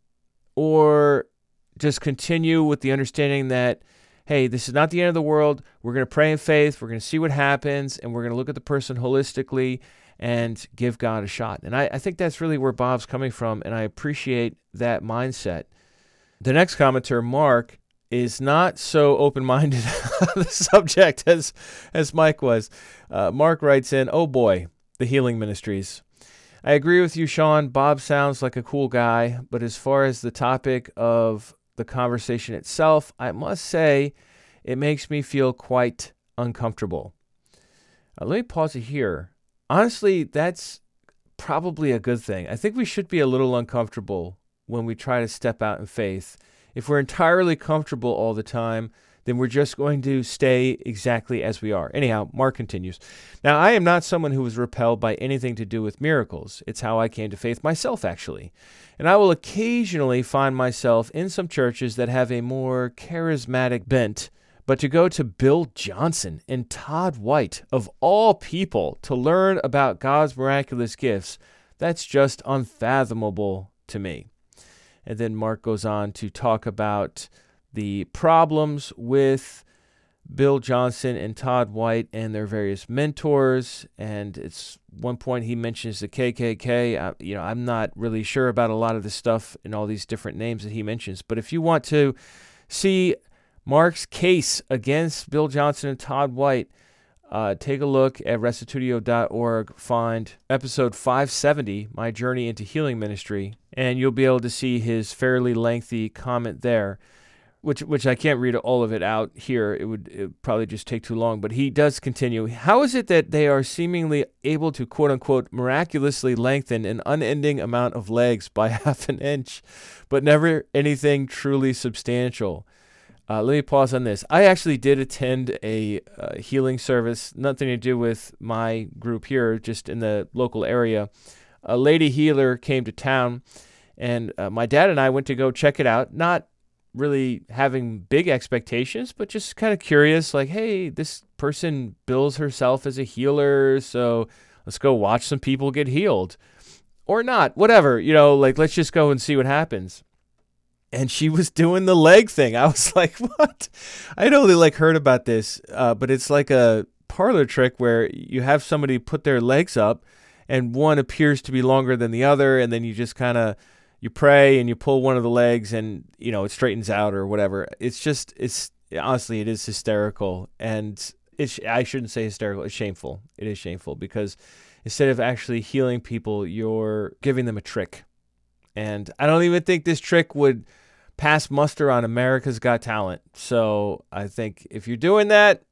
Or just continue with the understanding that, hey, this is not the end of the world. We're going to pray in faith. We're going to see what happens, and we're going to look at the person holistically and give God a shot. And I, I think that's really where Bob's coming from, and I appreciate that mindset. The next commenter, Mark, is not so open-minded on the subject as, as Mike was. Uh, Mark writes in, oh boy, the healing ministries. I agree with you, Sean. Bob sounds like a cool guy, but as far as the topic of the conversation itself, I must say it makes me feel quite uncomfortable. Uh, let me pause it here. Honestly, that's probably a good thing. I think we should be a little uncomfortable when we try to step out in faith. If we're entirely comfortable all the time, then we're just going to stay exactly as we are. Anyhow, Mark continues. Now, I am not someone who was repelled by anything to do with miracles. It's how I came to faith myself, actually. And I will occasionally find myself in some churches that have a more charismatic bent. But to go to Bill Johnson and Todd White, of all people, to learn about God's miraculous gifts, that's just unfathomable to me. And then Mark goes on to talk about the problems with Bill Johnson and Todd White and their various mentors. And it's one point he mentions the K K K. I, you know, I'm not really sure about a lot of the stuff and all these different names that he mentions. But if you want to see Mark's case against Bill Johnson and Todd White, uh, take a look at restitutio dot org. Find episode five seventy, My Journey into Healing Ministry, and you'll be able to see his fairly lengthy comment there. Which which I can't read all of it out here. It would, it would probably just take too long. But he does continue. How is it that they are seemingly able to, quote-unquote, miraculously lengthen an unending amount of legs by half an inch, but never anything truly substantial? Uh, let me pause on this. I actually did attend a uh, healing service, nothing to do with my group here, just in the local area. A lady healer came to town, and uh, my dad and I went to go check it out, not really having big expectations, but just kind of curious, like, hey, this person bills herself as a healer, so let's go watch some people get healed. Or not, whatever, you know, like, let's just go and see what happens. And she was doing the leg thing. I was like, what? I'd only, like, heard about this, uh, but it's like a parlor trick where you have somebody put their legs up, and one appears to be longer than the other, and then you just kind of you pray and you pull one of the legs and, you know, it straightens out or whatever. It's just, it's honestly, it is hysterical. And it's, I shouldn't say hysterical. It's shameful. It is shameful because instead of actually healing people, you're giving them a trick. And I don't even think this trick would pass muster on America's Got Talent. So I think if you're doing that,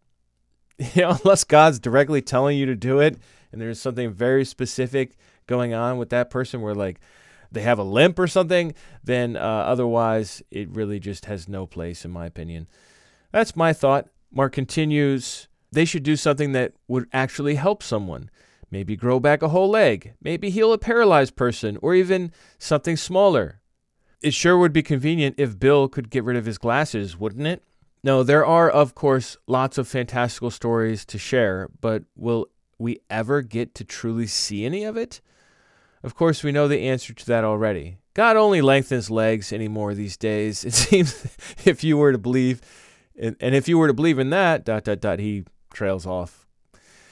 you know, unless God's directly telling you to do it and there's something very specific going on with that person where, like, they have a limp or something, then uh, otherwise it really just has no place, in my opinion. That's my thought. Mark continues, they should do something that would actually help someone. Maybe grow back a whole leg, maybe heal a paralyzed person, or even something smaller. It sure would be convenient if Bill could get rid of his glasses, wouldn't it? No, there are, of course, lots of fantastical stories to share, but will we ever get to truly see any of it? Of course, we know the answer to that already. God only lengthens legs anymore these days. It seems if you were to believe, and, and if you were to believe in that, dot, dot, dot, he trails off.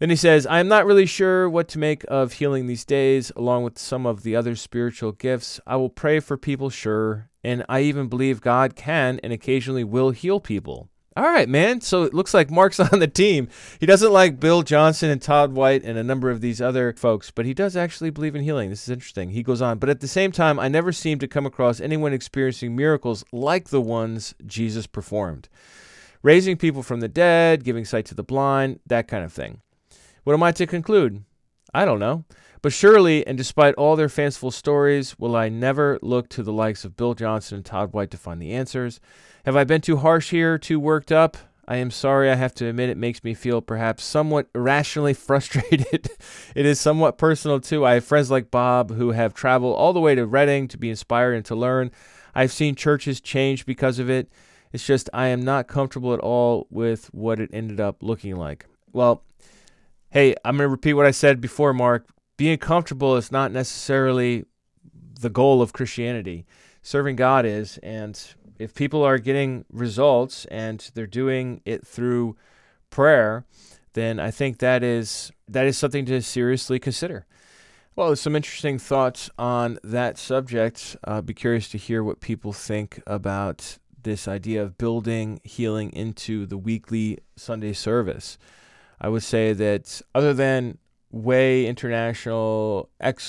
Then he says, I am not really sure what to make of healing these days, along with some of the other spiritual gifts. I will pray for people, sure, and I even believe God can and occasionally will heal people. All right, man. So it looks like Mark's on the team. He doesn't like Bill Johnson and Todd White and a number of these other folks, but he does actually believe in healing. This is interesting. He goes on, but at the same time, I never seem to come across anyone experiencing miracles like the ones Jesus performed. Raising people from the dead, giving sight to the blind, that kind of thing. What am I to conclude? I don't know. But surely, and despite all their fanciful stories, will I never look to the likes of Bill Johnson and Todd White to find the answers? Have I been too harsh here, too worked up? I am sorry, I have to admit it makes me feel perhaps somewhat irrationally frustrated. It is somewhat personal, too. I have friends like Bob who have traveled all the way to Reading to be inspired and to learn. I've seen churches change because of it. It's just I am not comfortable at all with what it ended up looking like. Well, hey, I'm going to repeat what I said before, Mark. Being comfortable is not necessarily the goal of Christianity. Serving God is, and if people are getting results and they're doing it through prayer, then I think that is that is something to seriously consider. Well, there's some interesting thoughts on that subject. I'll be curious to hear what people think about this idea of building healing into the weekly Sunday service. I would say that other than Way International,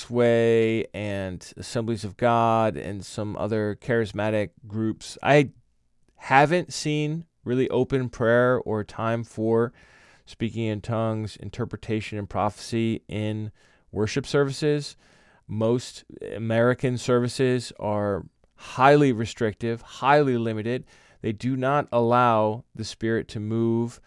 X-Way, and Assemblies of God, and some other charismatic groups, I haven't seen really open prayer or time for speaking in tongues, interpretation, and prophecy in worship services. Most American services are highly restrictive, highly limited. They do not allow the Spirit to move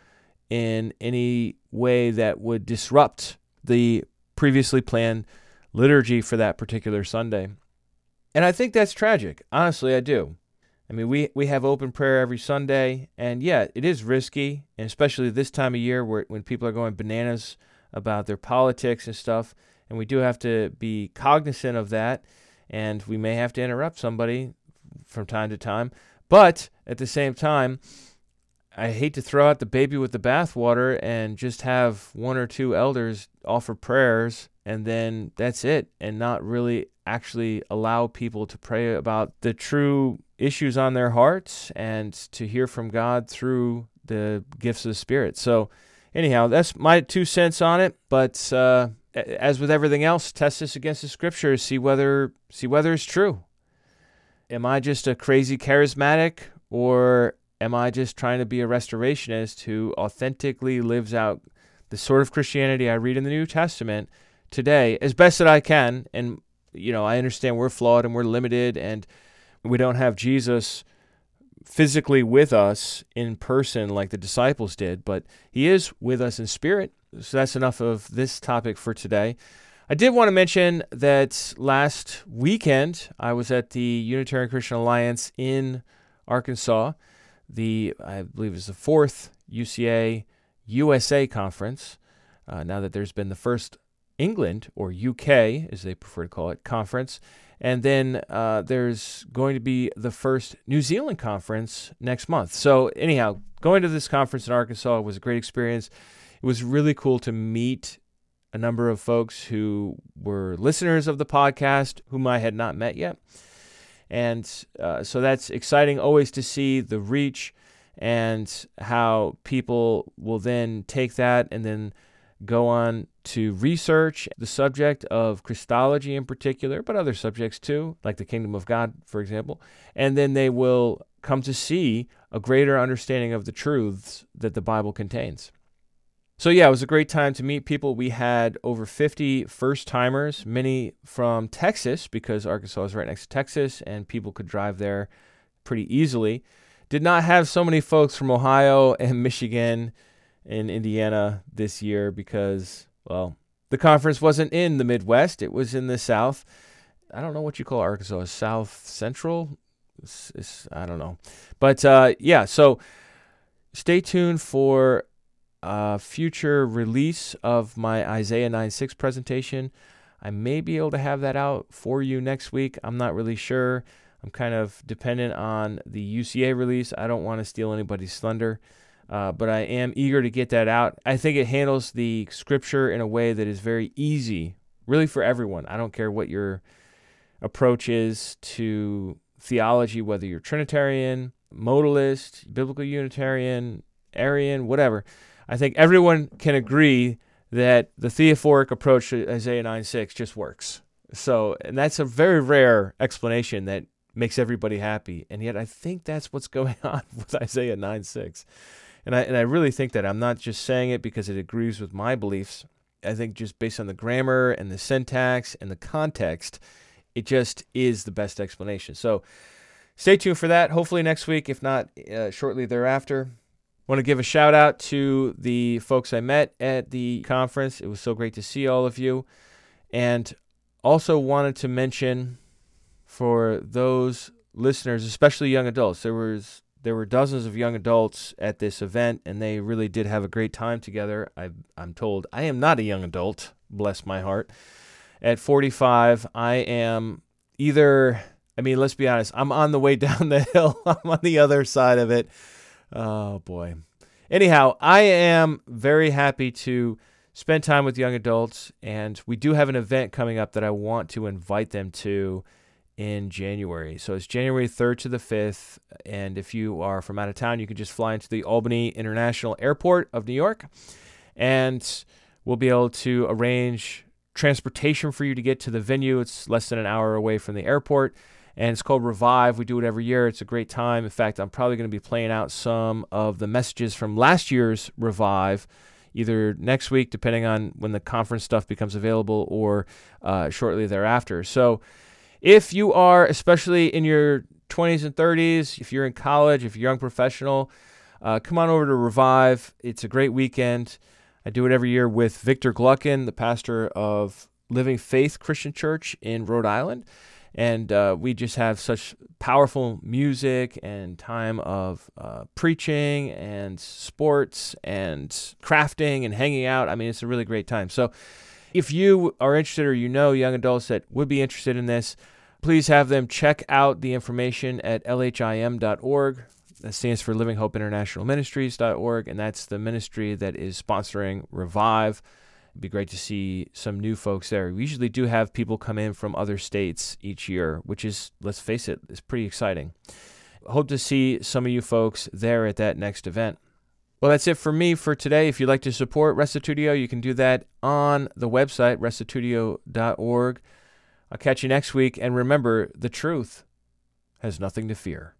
in any way that would disrupt the previously planned liturgy for that particular Sunday. And I think that's tragic. Honestly, I do. I mean, we, we have open prayer every Sunday, and yeah, it is risky, and especially this time of year where when people are going bananas about their politics and stuff, and we do have to be cognizant of that, and we may have to interrupt somebody from time to time. But at the same time, I hate to throw out the baby with the bathwater and just have one or two elders offer prayers and then that's it, and not really actually allow people to pray about the true issues on their hearts and to hear from God through the gifts of the Spirit. So anyhow, that's my two cents on it. But uh, as with everything else, test this against the Scriptures, see whether see whether it's true. Am I just a crazy charismatic, or am I just trying to be a restorationist who authentically lives out the sort of Christianity I read in the New Testament today as best that I can? And, you know, I understand we're flawed and we're limited and we don't have Jesus physically with us in person like the disciples did, but he is with us in spirit. So that's enough of this topic for today. I did want to mention that last weekend I was at the Unitarian Christian Alliance in Arkansas. The, I believe it's the fourth U C A U S A conference, uh, now that there's been the first England, or U K, as they prefer to call it, conference. And then uh, there's going to be the first New Zealand conference next month. So anyhow, going to this conference in Arkansas was a great experience. It was really cool to meet a number of folks who were listeners of the podcast, whom I had not met yet. And uh, so that's exciting always to see the reach and how people will then take that and then go on to research the subject of Christology in particular, but other subjects too, like the kingdom of God, for example. And then they will come to see a greater understanding of the truths that the Bible contains. So yeah, it was a great time to meet people. We had over fifty first-timers, many from Texas, because Arkansas is right next to Texas, and people could drive there pretty easily. Did not have so many folks from Ohio and Michigan and Indiana this year because, well, the conference wasn't in the Midwest. It was in the South. I don't know what you call Arkansas, South Central? It's, it's, I don't know. But uh, yeah, so stay tuned for Uh, future release of my Isaiah nine six presentation. I may be able to have that out for you next week. I'm not really sure. I'm kind of dependent on the U C A release. I don't want to steal anybody's thunder. Uh, but I am eager to get that out. I think it handles the scripture in a way that is very easy, really for everyone. I don't care what your approach is to theology, whether you're Trinitarian, modalist, biblical Unitarian, Arian, whatever. I think everyone can agree that the theophoric approach to Isaiah nine six just works. So, and that's a very rare explanation that makes everybody happy. And yet I think that's what's going on with Isaiah nine six. And I and I really think that. I'm not just saying it because it agrees with my beliefs. I think just based on the grammar and the syntax and the context, it just is the best explanation. So stay tuned for that. Hopefully next week, if not uh, shortly thereafter. I want to give a shout out to the folks I met at the conference. It was so great to see all of you. And also wanted to mention for those listeners, especially young adults, there was there were dozens of young adults at this event, and they really did have a great time together. I, I'm told I am not a young adult, bless my heart. At forty-five, I am either, I mean, let's be honest, I'm on the way down the hill. I'm on the other side of it. Oh, boy. Anyhow, I am very happy to spend time with young adults, and we do have an event coming up that I want to invite them to in January. So it's January third to the fifth, and if you are from out of town, you can just fly into the Albany International Airport of New York, and we'll be able to arrange transportation for you to get to the venue. It's less than an hour away from the airport. And it's called Revive. We do it every year. It's a great time. In fact, I'm probably going to be playing out some of the messages from last year's Revive, either next week, depending on when the conference stuff becomes available, or uh, shortly thereafter. So if you are, especially in your twenties and thirties, if you're in college, if you're a young professional, uh, come on over to Revive. It's a great weekend. I do it every year with Victor Gluckin, the pastor of Living Faith Christian Church in Rhode Island. And uh, we just have such powerful music and time of uh, preaching and sports and crafting and hanging out. I mean, it's a really great time. So if you are interested, or you know young adults that would be interested in this, please have them check out the information at L H I M dot org. That stands for Living Hope International Ministries dot org, and that's the ministry that is sponsoring Revive. It'd be great to see some new folks there. We usually do have people come in from other states each year, which is, let's face it, is pretty exciting. Hope to see some of you folks there at that next event. Well, that's it for me for today. If you'd like to support Restitutio, you can do that on the website, restitutio dot org. I'll catch you next week, and remember, the truth has nothing to fear.